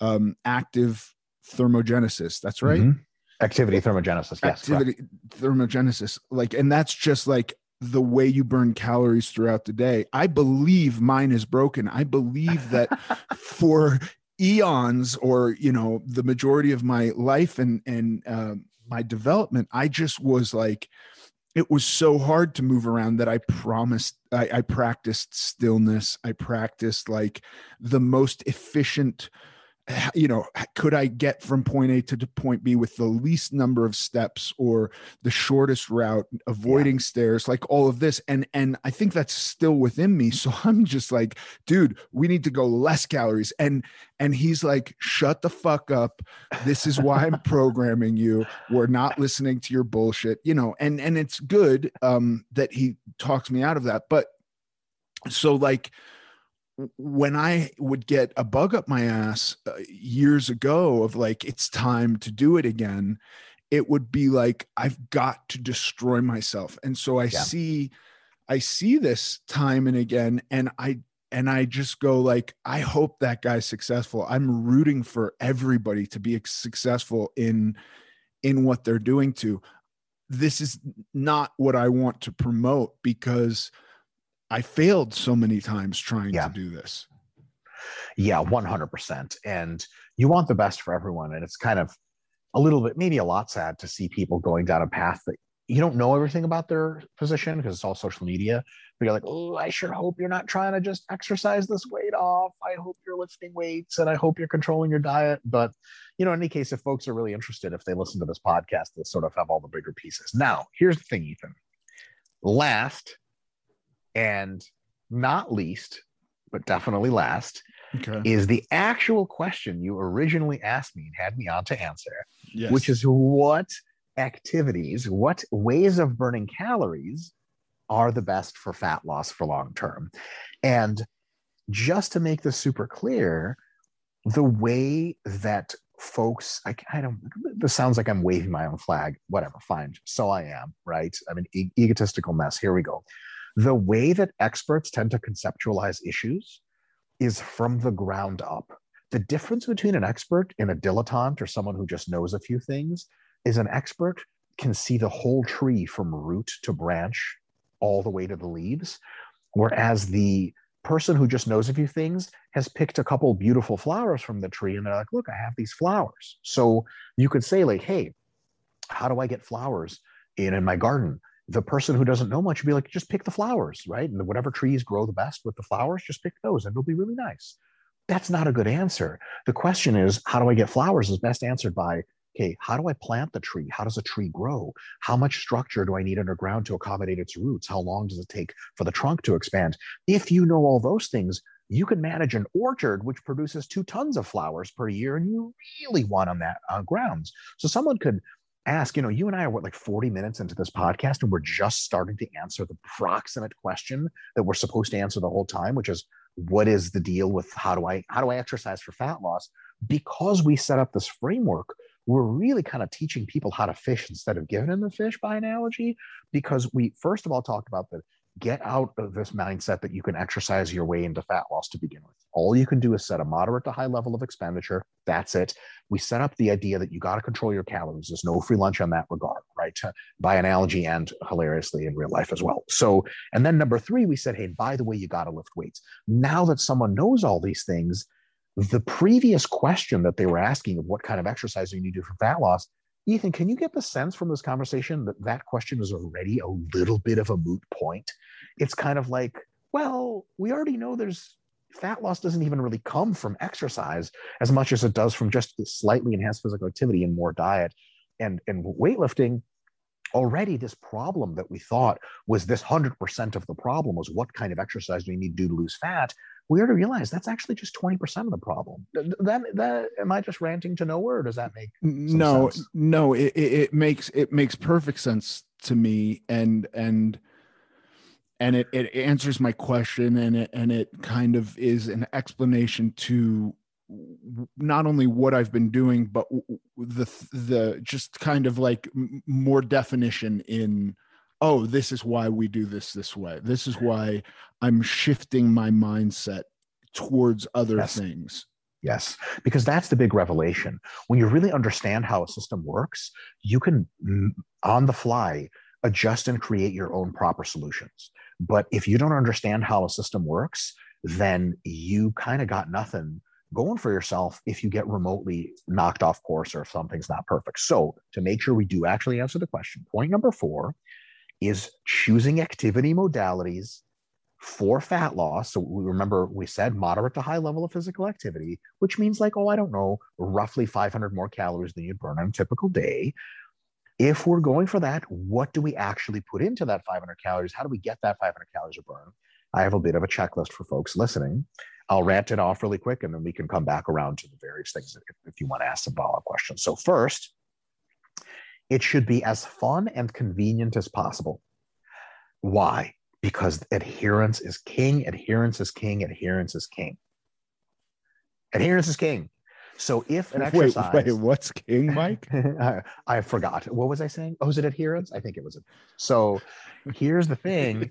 active thermogenesis, that's right. Mm-hmm. Activity thermogenesis. Yes. Activity thermogenesis. Like, and that's just like the way you burn calories throughout the day. I believe mine is broken. I believe that for eons, or, you know, the majority of my life and my development, I just was like, it was so hard to move around that I practiced stillness. I practiced like the most efficient, you know, could I get from point A to point B with the least number of steps, or the shortest route, avoiding stairs, like all of this. And I think that's still within me. So I'm just like, dude, we need to go less calories. And he's like, shut the fuck up. This is why I'm programming you. We're not listening to your bullshit, you know, and it's good that he talks me out of that. But so like, when I would get a bug up my ass years ago of like, it's time to do it again, it would be like, I've got to destroy myself. And so I see this time and again, and I just go like, I hope that guy's successful. I'm rooting for everybody to be successful in what they're doing too. This is not what I want to promote, because I failed so many times trying to do this. Yeah, 100%. And you want the best for everyone. And it's kind of a little bit, maybe a lot sad to see people going down a path that you don't know everything about their position because it's all social media. But you're like, oh, I sure hope you're not trying to just exercise this weight off. I hope you're lifting weights and I hope you're controlling your diet. But, you know, in any case, if folks are really interested, if they listen to this podcast, they'll sort of have all the bigger pieces. Now, here's the thing, Ethan. Last, and not least, but definitely last, is the actual question you originally asked me and had me on to answer, which is what activities, what ways of burning calories are the best for fat loss for long term. And just to make this super clear, the way that folks, this sounds like I'm waving my own flag, whatever, fine. So I am, right? I'm an egotistical mess. Here we go. The way that experts tend to conceptualize issues is from the ground up. The difference between an expert and a dilettante, or someone who just knows a few things, is an expert can see the whole tree from root to branch all the way to the leaves, whereas the person who just knows a few things has picked a couple beautiful flowers from the tree and they're like, look, I have these flowers. So you could say like, hey, how do I get flowers in my garden? The person who doesn't know much would be like, just pick the flowers, right? And whatever trees grow the best with the flowers, just pick those and it'll be really nice. That's not a good answer. The question is, how do I get flowers is best answered by, okay, how do I plant the tree? How does a tree grow? How much structure do I need underground to accommodate its roots? How long does it take for the trunk to expand? If you know all those things, you can manage an orchard which produces 2 tons of flowers per year, and you really want on that grounds. So someone could ask, you know, you and I are like 40 minutes into this podcast and we're just starting to answer the proximate question that we're supposed to answer the whole time, which is, what is the deal with how do I exercise for fat loss? Because we set up this framework, we're really kind of teaching people how to fish instead of giving them the fish by analogy, because we first of all talked about the get out of this mindset that you can exercise your way into fat loss to begin with. All you can do is set a moderate to high level of expenditure. That's it. We set up the idea that you got to control your calories. There's no free lunch on that regard, right? By analogy and hilariously in real life as well. So, and then number 3, we said, hey, by the way, you got to lift weights. Now that someone knows all these things, the previous question that they were asking of what kind of exercise do you need to do for fat loss, Ethan, can you get the sense from this conversation that that question is already a little bit of a moot point? It's kind of like, well, we already know fat loss doesn't even really come from exercise as much as it does from just slightly enhanced physical activity and more diet and weightlifting. already this problem that we thought was this 100% of the problem was what kind of exercise do we need to do to lose fat. We already realized that's actually just 20% of the problem. That am I just ranting to nowhere, or does that make sense? No, it makes perfect sense to me, and it answers my question, and it kind of is an explanation to not only what I've been doing, but the just kind of like more definition in, oh, this is why we do this way. This is why I'm shifting my mindset towards other things. Yes, because that's the big revelation. When you really understand how a system works, you can, on the fly, adjust and create your own proper solutions. But if you don't understand how a system works, then you kind of got nothing going for yourself if you get remotely knocked off course or if something's not perfect. So to make sure we do actually answer the question, point number 4 is choosing activity modalities for fat loss. So we said moderate to high level of physical activity, which means like, I don't know, roughly 500 more calories than you'd burn on a typical day. If we're going for that, what do we actually put into that 500 calories? How do we get that 500 calories of burn? I have a bit of a checklist for folks listening. I'll rant it off really quick, and then we can come back around to the various things if you want to ask some follow-up questions. So first, it should be as fun and convenient as possible. Why? Because adherence is king, adherence is king, adherence is king. Adherence is king. So if an exercise... Wait, what's king, Mike? I forgot. What was I saying? Oh, is it adherence? I think it was. So here's the thing.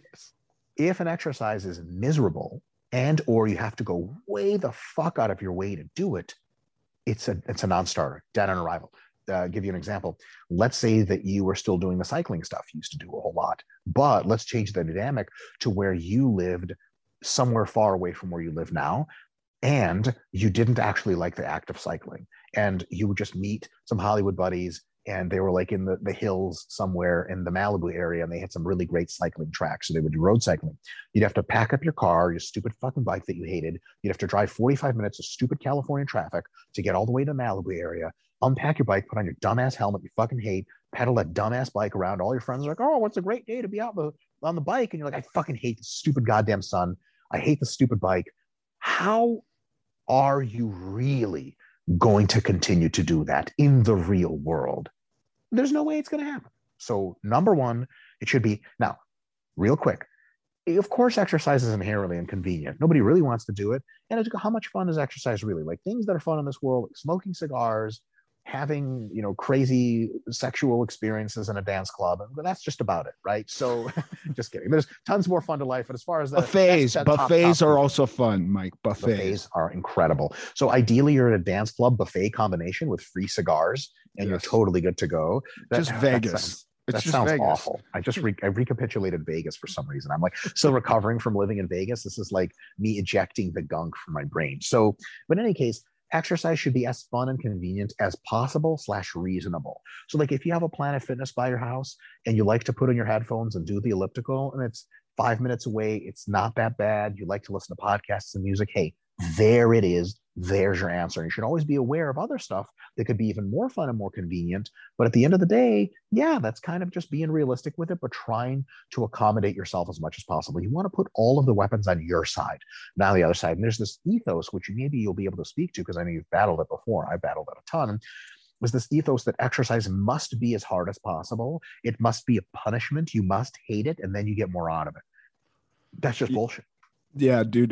If an exercise is miserable and or you have to go way the fuck out of your way to do it, it's a non-starter, dead on arrival. Give you an example. Let's say that you were still doing the cycling stuff you used to do a whole lot, but let's change the dynamic to where you lived somewhere far away from where you live now, and you didn't actually like the act of cycling, and you would just meet some Hollywood buddies, and they were like in the hills somewhere in the Malibu area, and they had some really great cycling tracks, so they would do road cycling. You'd have to pack up your car, your stupid fucking bike that you hated. You'd have to drive 45 minutes of stupid California traffic to get all the way to the Malibu area, unpack your bike, put on your dumbass helmet you fucking hate, pedal that dumbass bike around. All your friends are like, oh, what's a great day to be out on the bike? And you're like, I fucking hate the stupid goddamn sun. I hate the stupid bike. How are you really going to continue to do that in the real world? There's no way it's going to happen. So number 1, it should be, now, real quick, of course, exercise is inherently inconvenient. Nobody really wants to do it. And how much fun is exercise really? Like things that are fun in this world, like smoking cigars, having, crazy sexual experiences in a dance club. But that's just about it, right? So just kidding. There's tons more fun to life. But as far as buffets are also fun, Mike. Buffets are incredible. So ideally you're at a dance club buffet combination with free cigars and you're totally good to go. Just Vegas. That sounds awful. I recapitulated Vegas for some reason. I'm like still recovering from living in Vegas. This is like me ejecting the gunk from my brain. So, but in any case, exercise should be as fun and convenient as possible / reasonable. So like if you have a Planet Fitness by your house and you like to put in your headphones and do the elliptical and it's 5 minutes away, it's not that bad. You like to listen to podcasts and music. Hey, there it is. There's your answer. You should always be aware of other stuff that could be even more fun and more convenient. But at the end of the day, yeah, that's kind of just being realistic with it, but trying to accommodate yourself as much as possible. You want to put all of the weapons on your side, not on the other side. And there's this ethos, which maybe you'll be able to speak to because I know you've battled it before. I battled it a ton. Was this ethos that exercise must be as hard as possible. It must be a punishment. You must hate it, and then you get more out of it. That's just bullshit. Yeah, dude.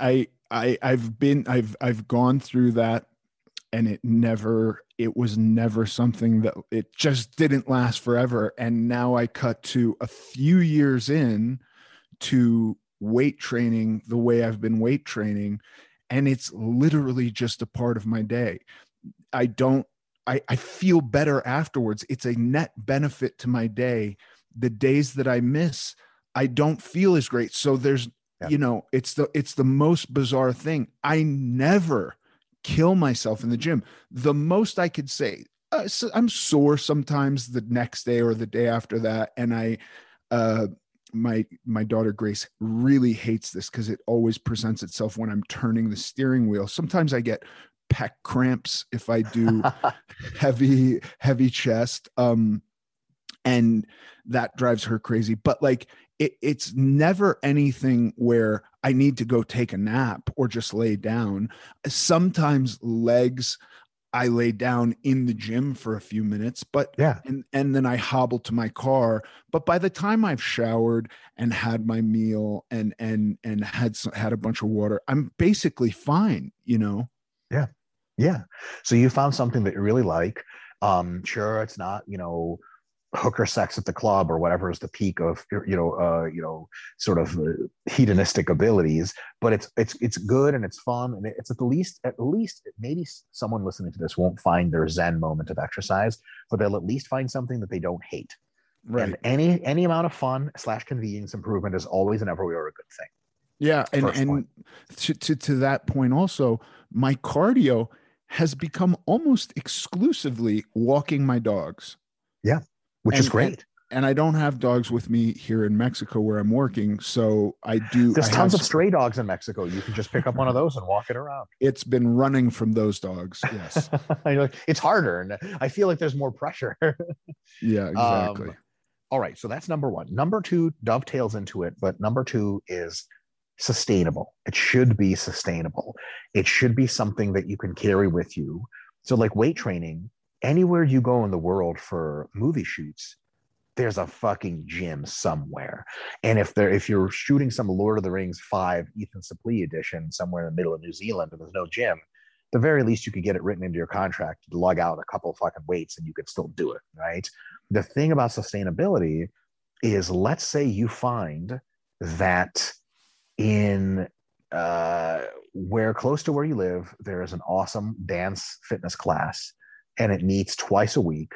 I've gone through that, and it was never something that it just didn't last forever. And now I cut to a few years in to weight training the way I've been weight training, and it's literally just a part of my day. I feel better afterwards. It's a net benefit to my day. The days that I miss, I don't feel as great. So there's, it's the most bizarre thing. I never kill myself in the gym. The most I could say, I'm sore sometimes the next day or the day after that. And my daughter Grace really hates this because it always presents itself when I'm turning the steering wheel. Sometimes I get pec cramps if I do heavy chest. and that drives her crazy. But like, it's never anything where I need to go take a nap or just lay down. Sometimes legs, I lay down in the gym for a few minutes, but Yeah. and then I hobble to my car. But by the time I've showered and had my meal and had a bunch of water, I'm basically fine, you know? Yeah. Yeah. So you found something that you really like. Sure, it's not, hooker sex at the club or whatever is the peak of sort of hedonistic abilities, but it's good and it's fun, and it's at least maybe someone listening to this won't find their zen moment of exercise, but they'll at least find something that they don't hate. Right. And any amount of fun / convenience improvement is always and everywhere a good thing. Yeah. And to that point also, my cardio has become almost exclusively walking my dogs. Yeah. Which is great. And I don't have dogs with me here in Mexico where I'm working. So there's tons of stray dogs in Mexico. You can just pick up one of those and walk it around. It's been running from those dogs. Yes. It's harder. And I feel like there's more pressure. Yeah, exactly. All right. So that's number one. Number two dovetails into it, but number two is sustainable. It should be sustainable. It should be something that you can carry with you. So like weight training, anywhere you go in the world for movie shoots, there's a fucking gym somewhere. And if you're shooting some Lord of the Rings 5 Ethan Suplee edition somewhere in the middle of New Zealand and there's no gym, the very least you could get it written into your contract to lug out a couple of fucking weights and you could still do it, right? The thing about sustainability is, let's say you find that in where close to where you live, there is an awesome dance fitness class, and it meets twice a week,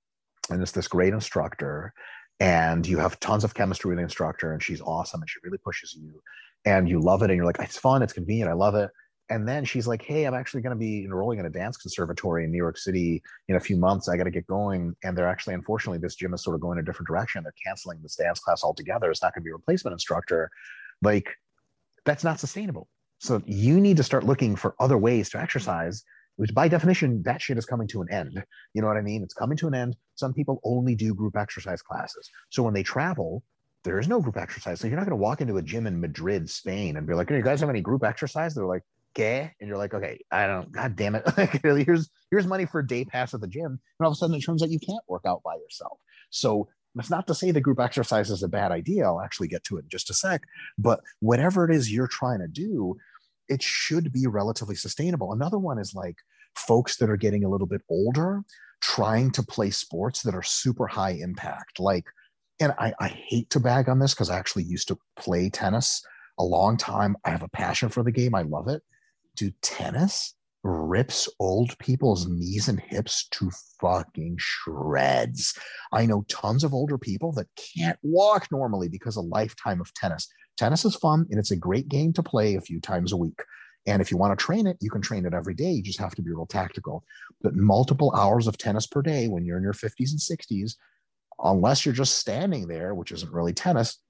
and it's this great instructor, and you have tons of chemistry with the instructor, and she's awesome, and she really pushes you, and you love it, and you're like, it's fun, it's convenient, I love it. And then she's like, hey, I'm actually going to be enrolling in a dance conservatory in New York City in a few months. I got to get going. And they're actually, unfortunately, this gym is sort of going a different direction. They're canceling this dance class altogether. It's not going to be a replacement instructor. Like, that's not sustainable. So you need to start looking for other ways to exercise, which by definition, that shit is coming to an end. You know what I mean? It's coming to an end. Some people only do group exercise classes. So when they travel, there is no group exercise. So you're not going to walk into a gym in Madrid, Spain, and be like, hey, you guys have any group exercise? They're like, okay. And you're like, okay, I don't, God damn it. Like, here's money for a day pass at the gym. And all of a sudden it turns out you can't work out by yourself. So that's not to say the group exercise is a bad idea. I'll actually get to it in just a sec. But whatever it is you're trying to do, it should be relatively sustainable. Another one is like folks that are getting a little bit older, trying to play sports that are super high impact. Like, and I hate to bag on this because I actually used to play tennis a long time. I have a passion for the game. I love it. Dude, tennis rips old people's knees and hips to fucking shreds. I know tons of older people that can't walk normally because a lifetime of tennis. Tennis is fun, and it's a great game to play a few times a week. And if you want to train it, you can train it every day. You just have to be real tactical. But multiple hours of tennis per day when you're in your 50s and 60s, unless you're just standing there, which isn't really tennis,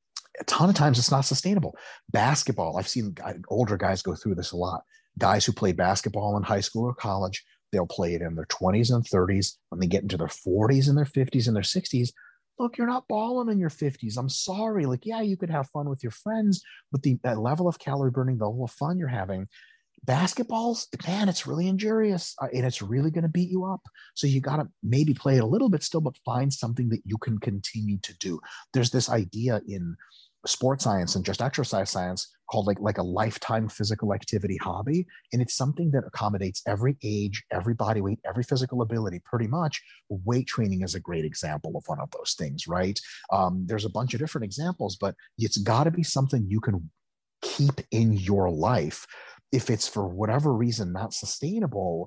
a ton of times it's not sustainable. Basketball, I've seen older guys go through this a lot. Guys who play basketball in high school or college, they'll play it in their 20s and 30s. When they get into their 40s and their 50s and their 60s, look, you're not balling in your 50s. I'm sorry. Like, yeah, you could have fun with your friends, but that level of calorie burning, the level of fun you're having, basketballs, man, it's really injurious, and it's really going to beat you up. So you got to maybe play it a little bit still, but find something that you can continue to do. There's this idea in sports science and just exercise science called like a lifetime physical activity hobby. And it's something that accommodates every age, every body weight, every physical ability, pretty much. Weight training is a great example of one of those things, right? There's a bunch of different examples, but it's got to be something you can keep in your life. If it's for whatever reason not sustainable,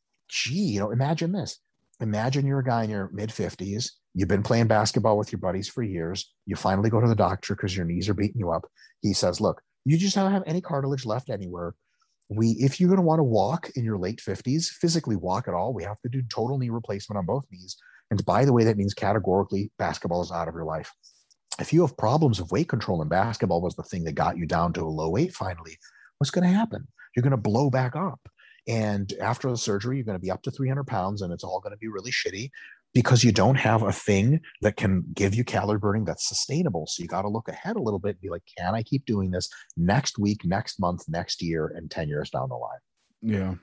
imagine this. Imagine you're a guy in your mid-50s. You've been playing basketball with your buddies for years. You finally go to the doctor because your knees are beating you up. He says, look, you just don't have any cartilage left anywhere. If you're going to want to walk in your late 50s, physically walk at all, we have to do total knee replacement on both knees. And by the way, that means categorically basketball is out of your life. If you have problems of weight control and basketball was the thing that got you down to a low weight finally, what's going to happen? You're going to blow back up. And after the surgery, you're going to be up to 300 pounds and it's all going to be really shitty. because you don't have a thing that can give you calorie burning that's sustainable. So you got to look ahead a little bit and be like, can I keep doing this next week, next month, next year, and 10 years down the line? Yeah.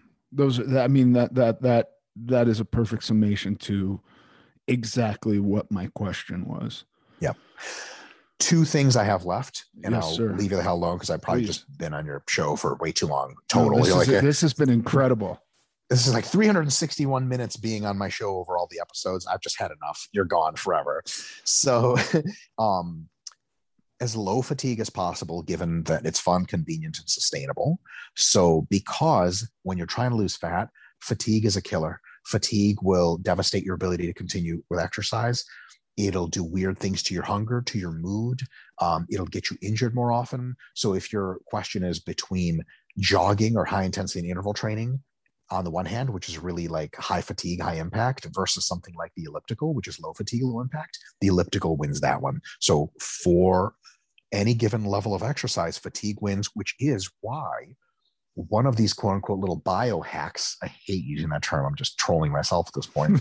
That is a perfect summation to exactly what my question was. Yep. 2 things I have left, and Yes, I'll sir. leave you the hell alone because I've probably Please. just been on your show for way too long total. No, this has been incredible. This is like 361 minutes being on my show over all the episodes. I've just had enough. You're gone forever. So as low fatigue as possible, given that it's fun, convenient, and sustainable. So because when you're trying to lose fat, fatigue is a killer. Fatigue will devastate your ability to continue with exercise. It'll do weird things to your hunger, to your mood. It'll get you injured more often. So if your question is between jogging or high intensity interval training, on the one hand, which is really like high fatigue, high impact, versus something like the elliptical, which is low fatigue, low impact, the elliptical wins that one. So for any given level of exercise, fatigue wins, which is why one of these quote unquote little biohacks, I hate using that term, I'm just trolling myself at this point.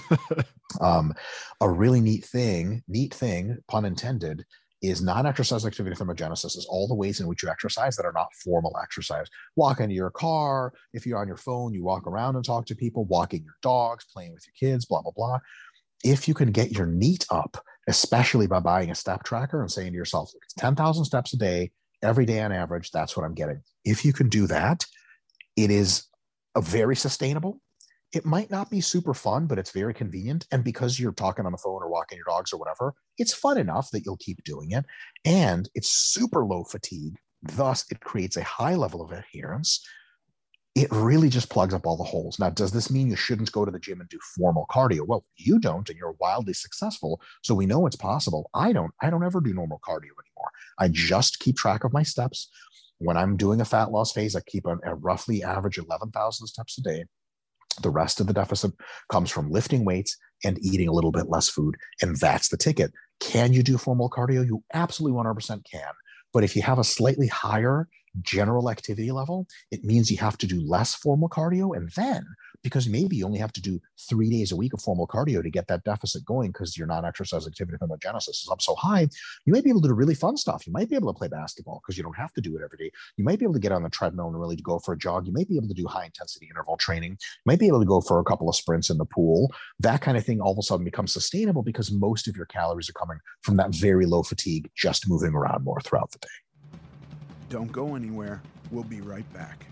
A really neat thing, pun intended, is non-exercise activity thermogenesis, is all the ways in which you exercise that are not formal exercise. Walk into your car. If you're on your phone, you walk around and talk to people, walking your dogs, playing with your kids, blah, blah, blah. If you can get your NEAT up, especially by buying a step tracker and saying to yourself, it's 10,000 steps a day, every day on average, that's what I'm getting. If you can do that, it is a very sustainable. It might not be super fun, but it's very convenient. And because you're talking on the phone or walking your dogs or whatever, it's fun enough that you'll keep doing it. And it's super low fatigue. Thus, it creates a high level of adherence. It really just plugs up all the holes. Now, does this mean you shouldn't go to the gym and do formal cardio? Well, you don't, and you're wildly successful. So we know it's possible. I don't ever do normal cardio anymore. I just keep track of my steps. When I'm doing a fat loss phase, I keep a roughly average 11,000 steps a day. The rest of the deficit comes from lifting weights and eating a little bit less food. And that's the ticket. Can you do formal cardio? You absolutely 100% can. But if you have a slightly higher general activity level, it means you have to do less formal cardio. And then, because maybe you only have to do 3 days a week of formal cardio to get that deficit going because your non-exercise activity thermogenesis is up so high, you might be able to do really fun stuff. You might be able to play basketball because you don't have to do it every day. You might be able to get on the treadmill and really go for a jog. You might be able to do high intensity interval training. You might be able to go for a couple of sprints in the pool. That kind of thing all of a sudden becomes sustainable because most of your calories are coming from that very low fatigue, just moving around more throughout the day. Don't go anywhere. We'll be right back.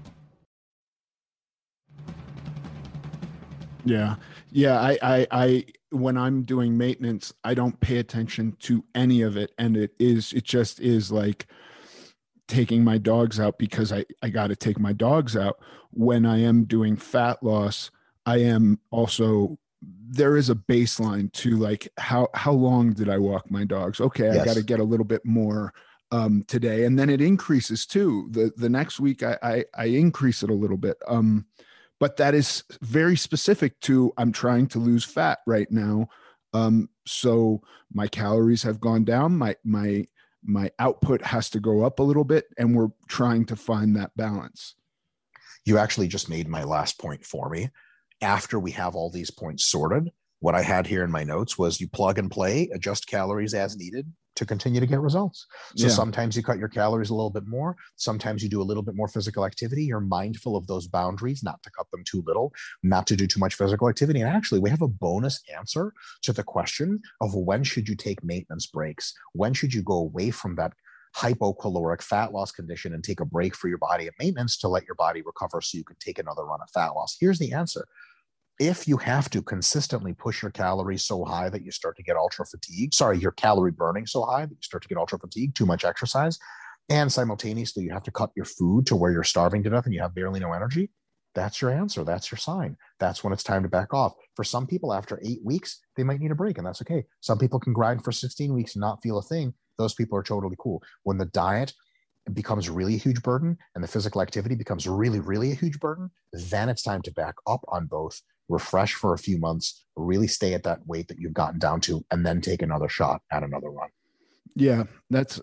Yeah. I when I'm doing maintenance, I don't pay attention to any of it. And it just is like taking my dogs out because I got to take my dogs out. When I am doing fat loss, I am also, there is a baseline to like, how long did I walk my dogs? Okay. Yes. I got to get a little bit more today. And then it increases too. The next week I increase it a little bit. But that is very specific to, I'm trying to lose fat right now. So my calories have gone down. My output has to go up a little bit, and we're trying to find that balance. You actually just made my last point for me. After we have all these points sorted, what I had here in my notes was you plug and play, adjust calories as needed to continue to get results. So sometimes you cut your calories a little bit more. Sometimes you do a little bit more physical activity. You're mindful of those boundaries, not to cut them too little, not to do too much physical activity. And actually, we have a bonus answer to the question of when should you take maintenance breaks? When should you go away from that hypocaloric fat loss condition and take a break for your body at maintenance to let your body recover so you can take another run of fat loss? Here's the answer. If you have to consistently push your calories so high that you start to get ultra fatigued, your calorie burning so high that you start to get ultra fatigued, too much exercise, and simultaneously you have to cut your food to where you're starving to death and you have barely no energy, that's your answer. That's your sign. That's when it's time to back off. For some people, after 8 weeks, they might need a break, and that's okay. Some people can grind for 16 weeks and not feel a thing. Those people are totally cool. When the diet becomes really a huge burden and the physical activity becomes really, really a huge burden, then it's time to back up on both. Refresh for a few months, really stay at that weight that you've gotten down to, and then take another shot at another run. Yeah, that's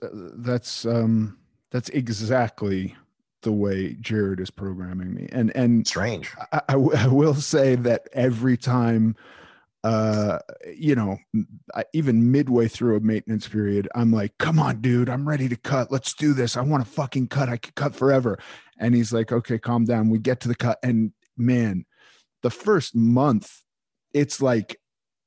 exactly the way Jared is programming me. And strange. I will say that every time even midway through a maintenance period, I'm like, come on, dude, I'm ready to cut. Let's do this. I want to fucking cut. I could cut forever. And he's like, okay, calm down. We get to the cut. And man, the first month, it's like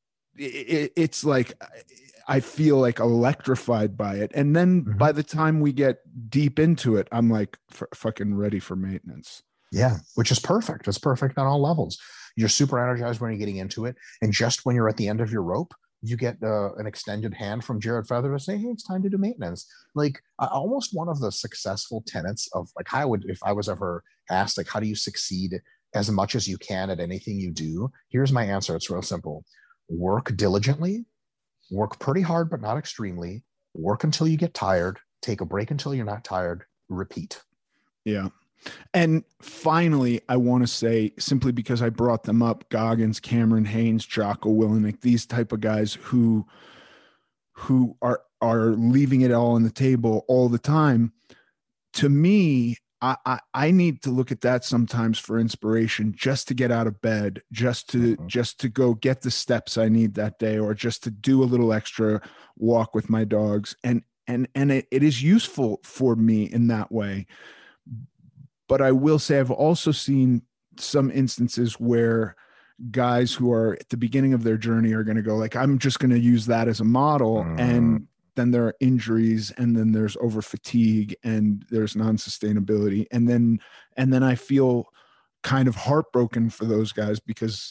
I feel like electrified by it. And then by the time we get deep into it, I'm like fucking ready for maintenance. Yeah, which is perfect. It's perfect on all levels. You're super energized when you're getting into it. And just when you're at the end of your rope, you get an extended hand from Jared Feather to say, hey, it's time to do maintenance. Like almost one of the successful tenets of like how I would, if I was ever asked, like, how do you succeed as much as you can at anything you do? Here's my answer. It's real simple. Work diligently, work pretty hard, but not extremely, work until you get tired, take a break until you're not tired, repeat. Yeah. And finally, I want to say, simply because I brought them up, Goggins, Cameron Haynes, Jocko Willenick, these type of guys who are leaving it all on the table all the time. To me, I need to look at that sometimes for inspiration, just to get out of bed, just to go get the steps I need that day, or just to do a little extra walk with my dogs. And it is useful for me in that way. But I will say I've also seen some instances where guys who are at the beginning of their journey are going to go like, I'm just going to use that as a model. And then there are injuries, and then there's over fatigue, and there's non-sustainability. And then I feel kind of heartbroken for those guys because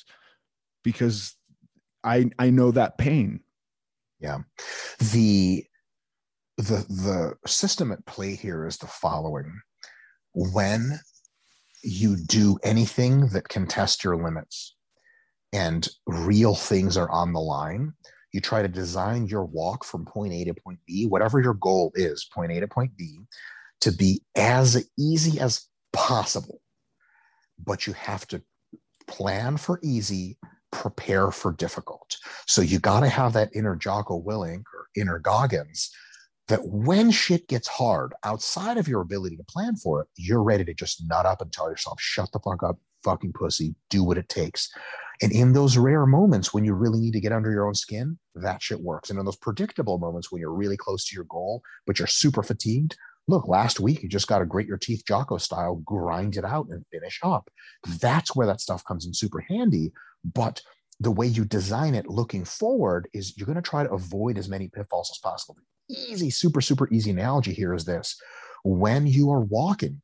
I know that pain. Yeah. The system at play here is the following. When you do anything that can test your limits and real things are on the line, you try to design your walk from point A to point B, whatever your goal is, point A to point B, to be as easy as possible. But you have to plan for easy, prepare for difficult. So you got to have that inner Jocko Willink or inner Goggins, that when shit gets hard outside of your ability to plan for it, you're ready to just nut up and tell yourself, shut the fuck up, fucking pussy, do what it takes. And in those rare moments when you really need to get under your own skin, that shit works. And in those predictable moments when you're really close to your goal, but you're super fatigued, look, last week you just got to grit your teeth Jocko style, grind it out and finish up. That's where that stuff comes in super handy. But the way you design it looking forward is you're going to try to avoid as many pitfalls as possible. Easy, super, super easy analogy here is this. When you are walking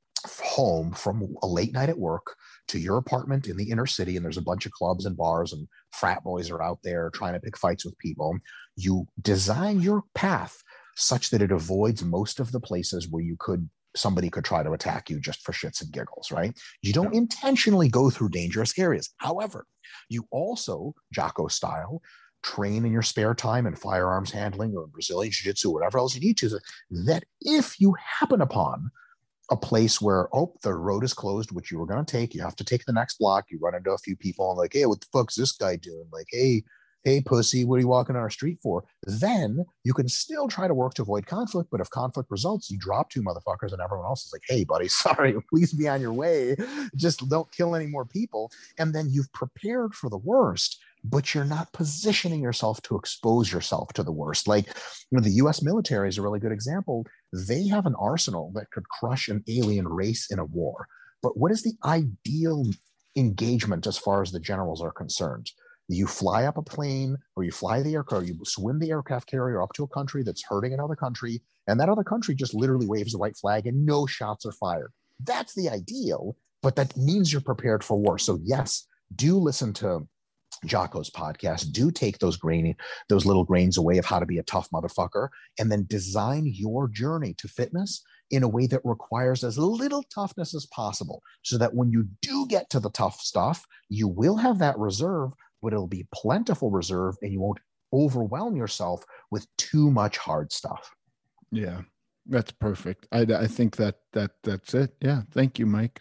home from a late night at work to your apartment in the inner city, and there's a bunch of clubs and bars and frat boys are out there trying to pick fights with people, you design your path such that it avoids most of the places where somebody could try to attack you just for shits and giggles, right? You don't intentionally go through dangerous areas. However, you also, Jocko style, train in your spare time in firearms handling or Brazilian jiu-jitsu, whatever else you need to, that if you happen upon a place where, the road is closed, which you were going to take, you have to take the next block, you run into a few people and like, hey, what the fuck's this guy doing? Like, hey, pussy, what are you walking on our street for? Then you can still try to work to avoid conflict, but if conflict results, you drop two motherfuckers and everyone else is like, hey, buddy, sorry, please be on your way. Just don't kill any more people. And then you've prepared for the worst, but you're not positioning yourself to expose yourself to the worst. Like, the US military is a really good example. They have an arsenal that could crush an alien race in a war. But what is the ideal engagement as far as the generals are concerned? You fly up a plane, or you fly the aircraft, you swim the aircraft carrier up to a country that's hurting another country, and that other country just literally waves the white flag and no shots are fired. That's the ideal, but that means you're prepared for war. So yes, do listen to Jocko's podcast. Do take those little grains away of how to be a tough motherfucker, and then design your journey to fitness in a way that requires as little toughness as possible, so that when you do get to the tough stuff, you will have that reserve, but it'll be plentiful reserve, and you won't overwhelm yourself with too much hard stuff. Yeah, that's perfect. I think that's it. Yeah. Thank you, Mike.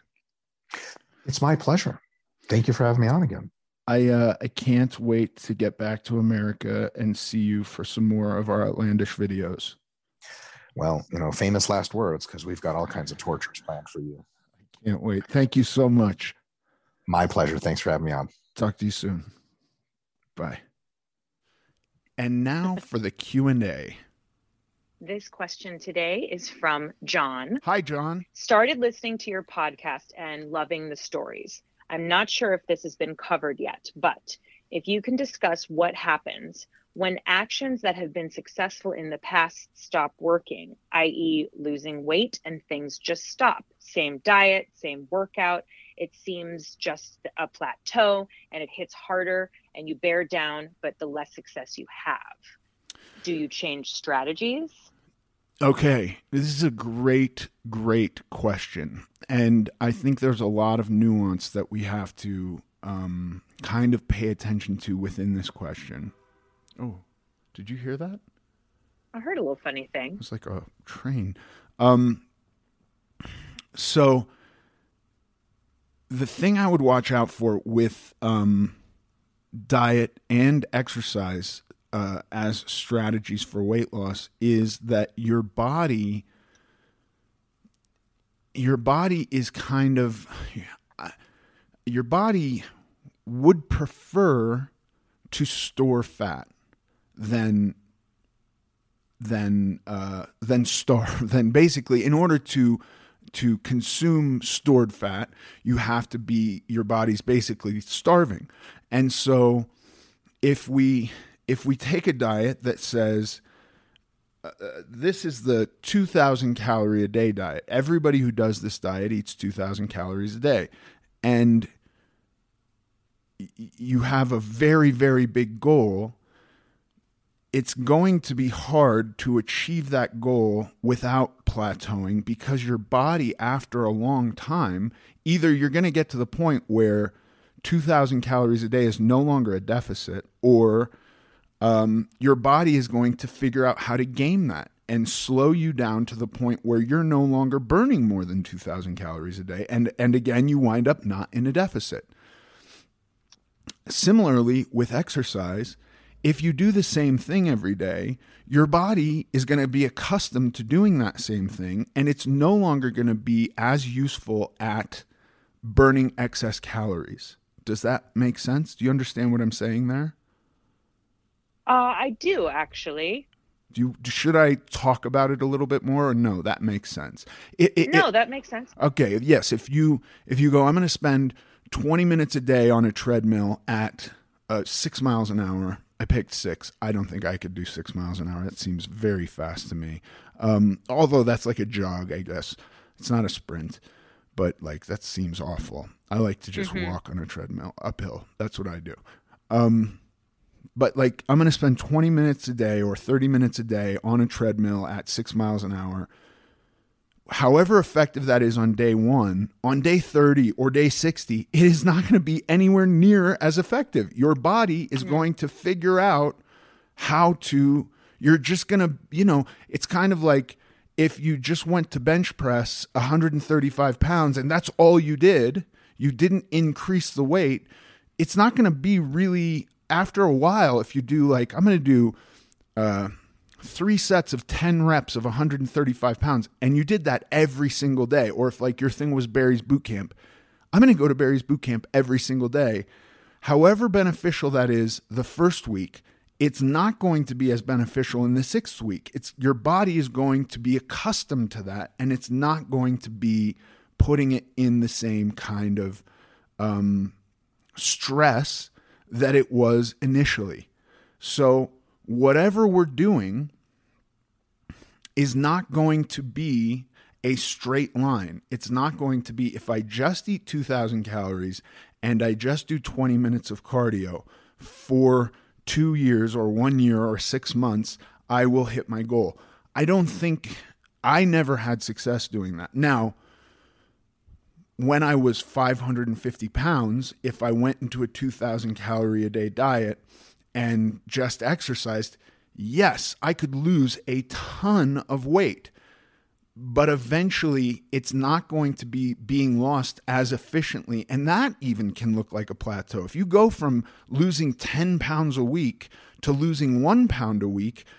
It's my pleasure. Thank you for having me on again. I can't wait to get back to America and see you for some more of our outlandish videos. Well, famous last words, because we've got all kinds of tortures planned for you. I can't wait. Thank you so much. My pleasure. Thanks for having me on. Talk to you soon. Bye. And now for the Q&A. This question today is from John. Hi, John. Started listening to your podcast and loving the stories. I'm not sure if this has been covered yet, but if you can discuss what happens when actions that have been successful in the past stop working, i.e. losing weight and things just stop. Same diet, same workout. It seems just a plateau and it hits harder and you bear down, but the less success you have. Do you change strategies? Okay, this is a great, great question. And I think there's a lot of nuance that we have to kind of pay attention to within this question. Oh, did you hear that? I heard a little funny thing. It was like a train. So the thing I would watch out for with diet and exercise as strategies for weight loss is that your body is kind of, your body would prefer to store fat than starve. Then basically, in order to consume stored fat, you have to be, your body's basically starving. And so if we take a diet that says, this is the 2,000 calorie a day diet. Everybody who does this diet eats 2,000 calories a day. And you have a very, very big goal. It's going to be hard to achieve that goal without plateauing because your body, after a long time, either you're going to get to the point where 2,000 calories a day is no longer a deficit, or your body is going to figure out how to game that and slow you down to the point where you're no longer burning more than 2,000 calories a day. And again, you wind up not in a deficit. Similarly, with exercise, if you do the same thing every day, your body is going to be accustomed to doing that same thing, and it's no longer going to be as useful at burning excess calories. Does that make sense? Do you understand what I'm saying there? I do, actually. Should I talk about it a little bit more, or no? That makes sense. That makes sense. Okay, yes. If you go, I'm going to spend 20 minutes a day on a treadmill at 6 miles an hour. I picked 6. I don't think I could do 6 miles an hour. That seems very fast to me. Although that's like a jog, I guess. It's not a sprint, but like that seems awful. I like to just walk on a treadmill uphill. That's what I do. But like I'm going to spend 20 minutes a day or 30 minutes a day on a treadmill at 6 miles an hour. However effective that is on day 1, on day 30 or day 60, it is not going to be anywhere near as effective. Your body is going to figure out how to, you're just going to, it's kind of like if you just went to bench press 135 pounds and that's all you did, you didn't increase the weight. It's not going to be really, after a while, if you do like, I'm going to do 3 sets of 10 reps of 135 pounds, and you did that every single day, or if like your thing was Barry's Boot Camp, I'm going to go to Barry's Boot Camp every single day. However beneficial that is the first week, it's not going to be as beneficial in the 6th week. Your body is going to be accustomed to that, and it's not going to be putting it in the same kind of stress that it was initially. So whatever we're doing is not going to be a straight line. It's not going to be, if I just eat 2,000 calories and I just do 20 minutes of cardio for 2 years or 1 year or 6 months, I will hit my goal. I never had success doing that. Now, when I was 550 pounds, if I went into a 2,000 calorie a day diet and just exercised, yes, I could lose a ton of weight, but eventually it's not going to be being lost as efficiently. And that even can look like a plateau. If you go from losing 10 pounds a week to losing 1 pound a week,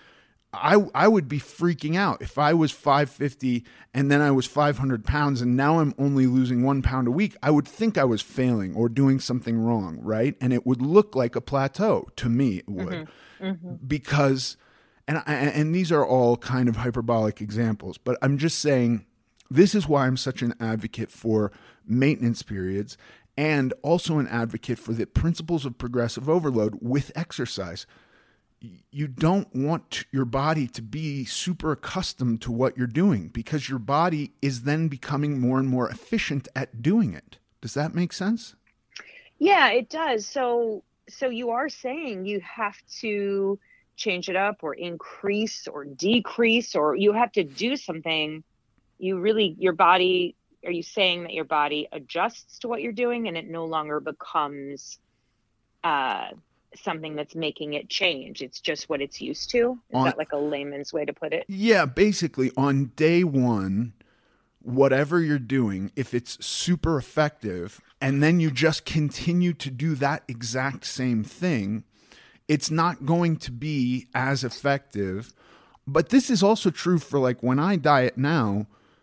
I would be freaking out if I was 550 and then I was 500 pounds and now I'm only losing 1 pound a week. I would think I was failing or doing something wrong, right? And it would look like a plateau to me. It would, because, and these are all kind of hyperbolic examples, but I'm just saying this is why I'm such an advocate for maintenance periods and also an advocate for the principles of progressive overload with exercise. You don't want your body to be super accustomed to what you're doing because your body is then becoming more and more efficient at doing it. Does that make sense? Yeah, it does. So you are saying you have to change it up or increase or decrease, or you have to do something. Your body, are you saying that your body adjusts to what you're doing and it no longer becomes something that's making it change? It's just what it's used to? Is that like a layman's way to put it? Yeah, basically on day one, whatever you're doing, if it's super effective and then you just continue to do that exact same thing, it's not going to be as effective. But this is also true for like when I diet now,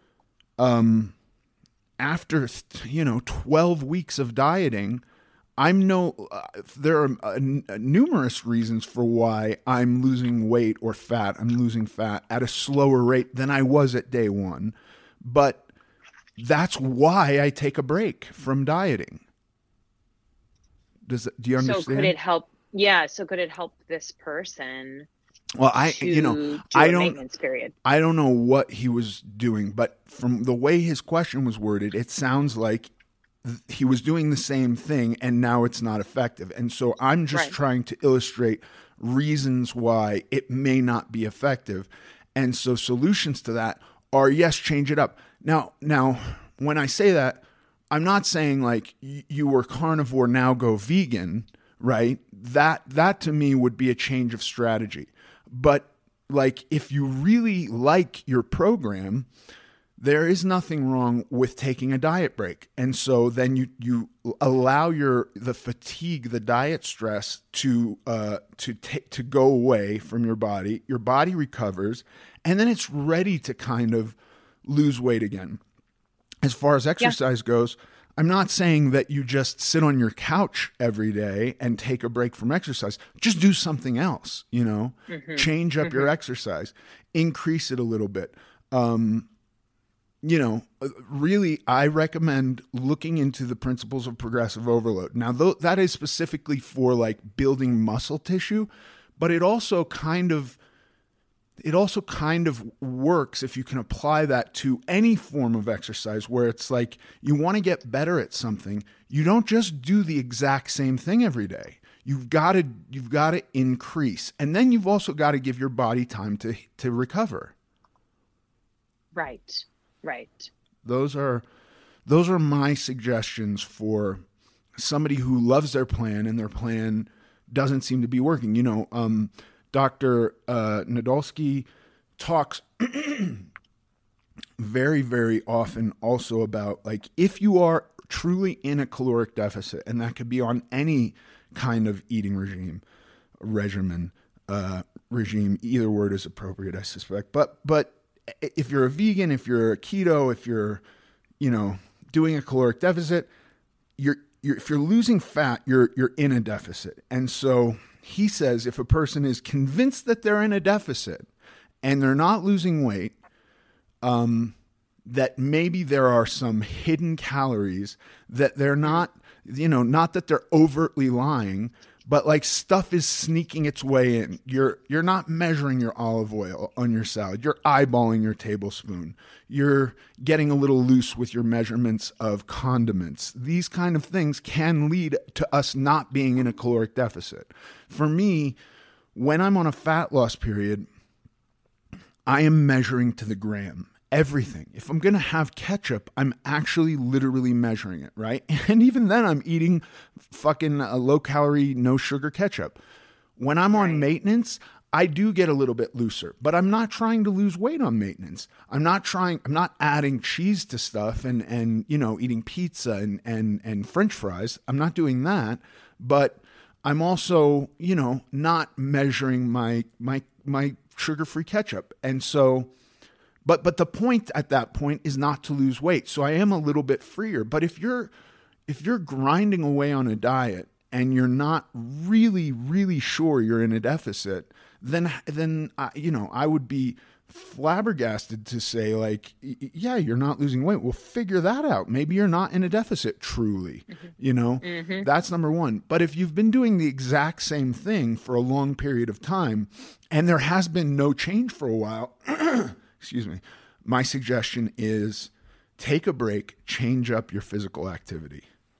after 12 weeks of dieting, there are numerous reasons for why I'm losing weight or fat. I'm losing fat at a slower rate than I was at day one. But that's why I take a break from dieting. Do you understand? So could it help? Yeah. So could it help this person? Well, I don't, maintenance period. I don't know what he was doing, but from the way his question was worded, it sounds like he was doing the same thing and now it's not effective. And so I'm just trying to illustrate reasons why it may not be effective. And so solutions to that are, yes, change it up. Now, when I say that, I'm not saying like you were carnivore, now go vegan, right? That to me would be a change of strategy. But like if you really like your program, there is nothing wrong with taking a diet break. And so then you allow the fatigue, the diet stress to go away from your body. Your body recovers, and then it's ready to kind of lose weight again. As far as exercise goes, I'm not saying that you just sit on your couch every day and take a break from exercise. Just do something else, change up your exercise, increase it a little bit. Really, I recommend looking into the principles of progressive overload. Now, that is specifically for like building muscle tissue, but it also kind of works if you can apply that to any form of exercise where it's like you want to get better at something. You don't just do the exact same thing every day. You've got to increase, and then you've also got to give your body time to recover. Right. Those are my suggestions for somebody who loves their plan and their plan doesn't seem to be working. Dr. Nadolsky talks very, very often also about like if you are truly in a caloric deficit, and that could be on any kind of eating regime, either word is appropriate, I suspect. But if you're a vegan, if you're a keto, if you're, doing a caloric deficit, if you're losing fat, you're in a deficit. And so he says if a person is convinced that they're in a deficit and they're not losing weight, that maybe there are some hidden calories that they're not, not that they're overtly lying, but like stuff is sneaking its way in. You're not measuring your olive oil on your salad. You're eyeballing your tablespoon. You're getting a little loose with your measurements of condiments. These kind of things can lead to us not being in a caloric deficit. For me, when I'm on a fat loss period, I am measuring to the gram. Everything. If I'm going to have ketchup, I'm actually literally measuring it, right? And even then I'm eating fucking low calorie, no sugar ketchup. When I'm on maintenance, I do get a little bit looser, but I'm not trying to lose weight on maintenance. I'm not adding cheese to stuff and eating pizza and French fries. I'm not doing that, but I'm also, not measuring my sugar-free ketchup. And so, but the point at that point is not to lose weight. So I am a little bit freer. But if you're grinding away on a diet and you're not really, really sure you're in a deficit, then I would be flabbergasted to say, like, yeah, you're not losing weight. We'll figure that out. Maybe you're not in a deficit truly, That's number one. But if you've been doing the exact same thing for a long period of time and there has been no change for a while, excuse me, my suggestion is take a break, change up your physical activity.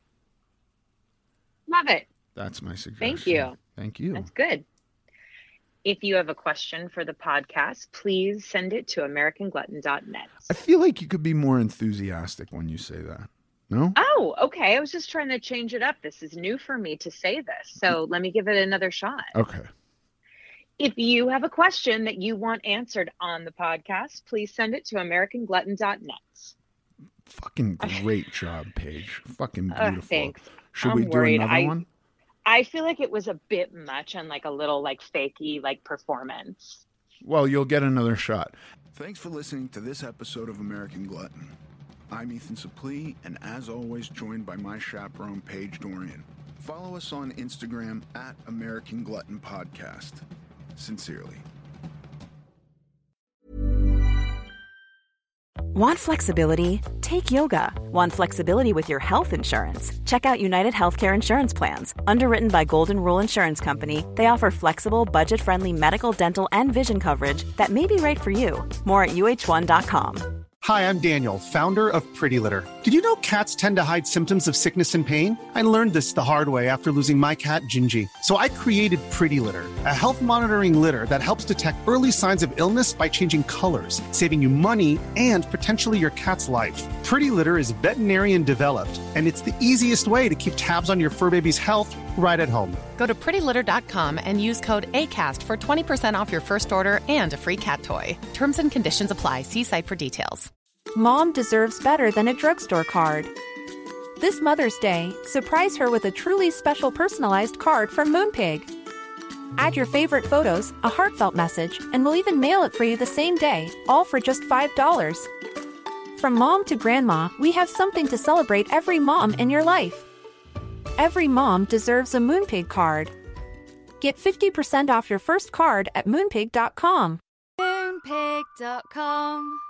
Love it. That's my suggestion. Thank you. Thank you. That's good. If you have a question for the podcast, please send it to americanglutton.net. I feel like you could be more enthusiastic when you say that. No? Oh, okay. I was just trying to change it up. This is new for me to say this. So let me give it another shot. Okay. If you have a question that you want answered on the podcast, please send it to americanglutton.net. Fucking great job, Paige. Fucking beautiful. Thanks. Should we do another one? I feel like it was a bit much and like a little like fakey like performance. Well, you'll get another shot. Thanks for listening to this episode of American Glutton. I'm Ethan Suplee, and as always, joined by my chaperone, Paige Dorian. Follow us on Instagram at American Glutton Podcast. Sincerely. Want flexibility? Take yoga. Want flexibility with your health insurance? Check out United Healthcare Insurance Plans. Underwritten by Golden Rule Insurance Company, they offer flexible, budget-friendly medical, dental, and vision coverage that may be right for you. More at uh1.com. Hi, I'm Daniel, founder of Pretty Litter. Did you know cats tend to hide symptoms of sickness and pain? I learned this the hard way after losing my cat, Gingy. So I created Pretty Litter, a health monitoring litter that helps detect early signs of illness by changing colors, saving you money and potentially your cat's life. Pretty Litter is veterinarian developed, and it's the easiest way to keep tabs on your fur baby's health right at home. Go to prettylitter.com and use code ACAST for 20% off your first order and a free cat toy. Terms and conditions apply. See site for details. Mom deserves better than a drugstore card. This Mother's Day, surprise her with a truly special personalized card from Moonpig. Add your favorite photos, a heartfelt message, and we'll even mail it for you the same day, all for just $5. From mom to grandma, we have something to celebrate every mom in your life. Every mom deserves a Moonpig card. Get 50% off your first card at moonpig.com. Moonpig.com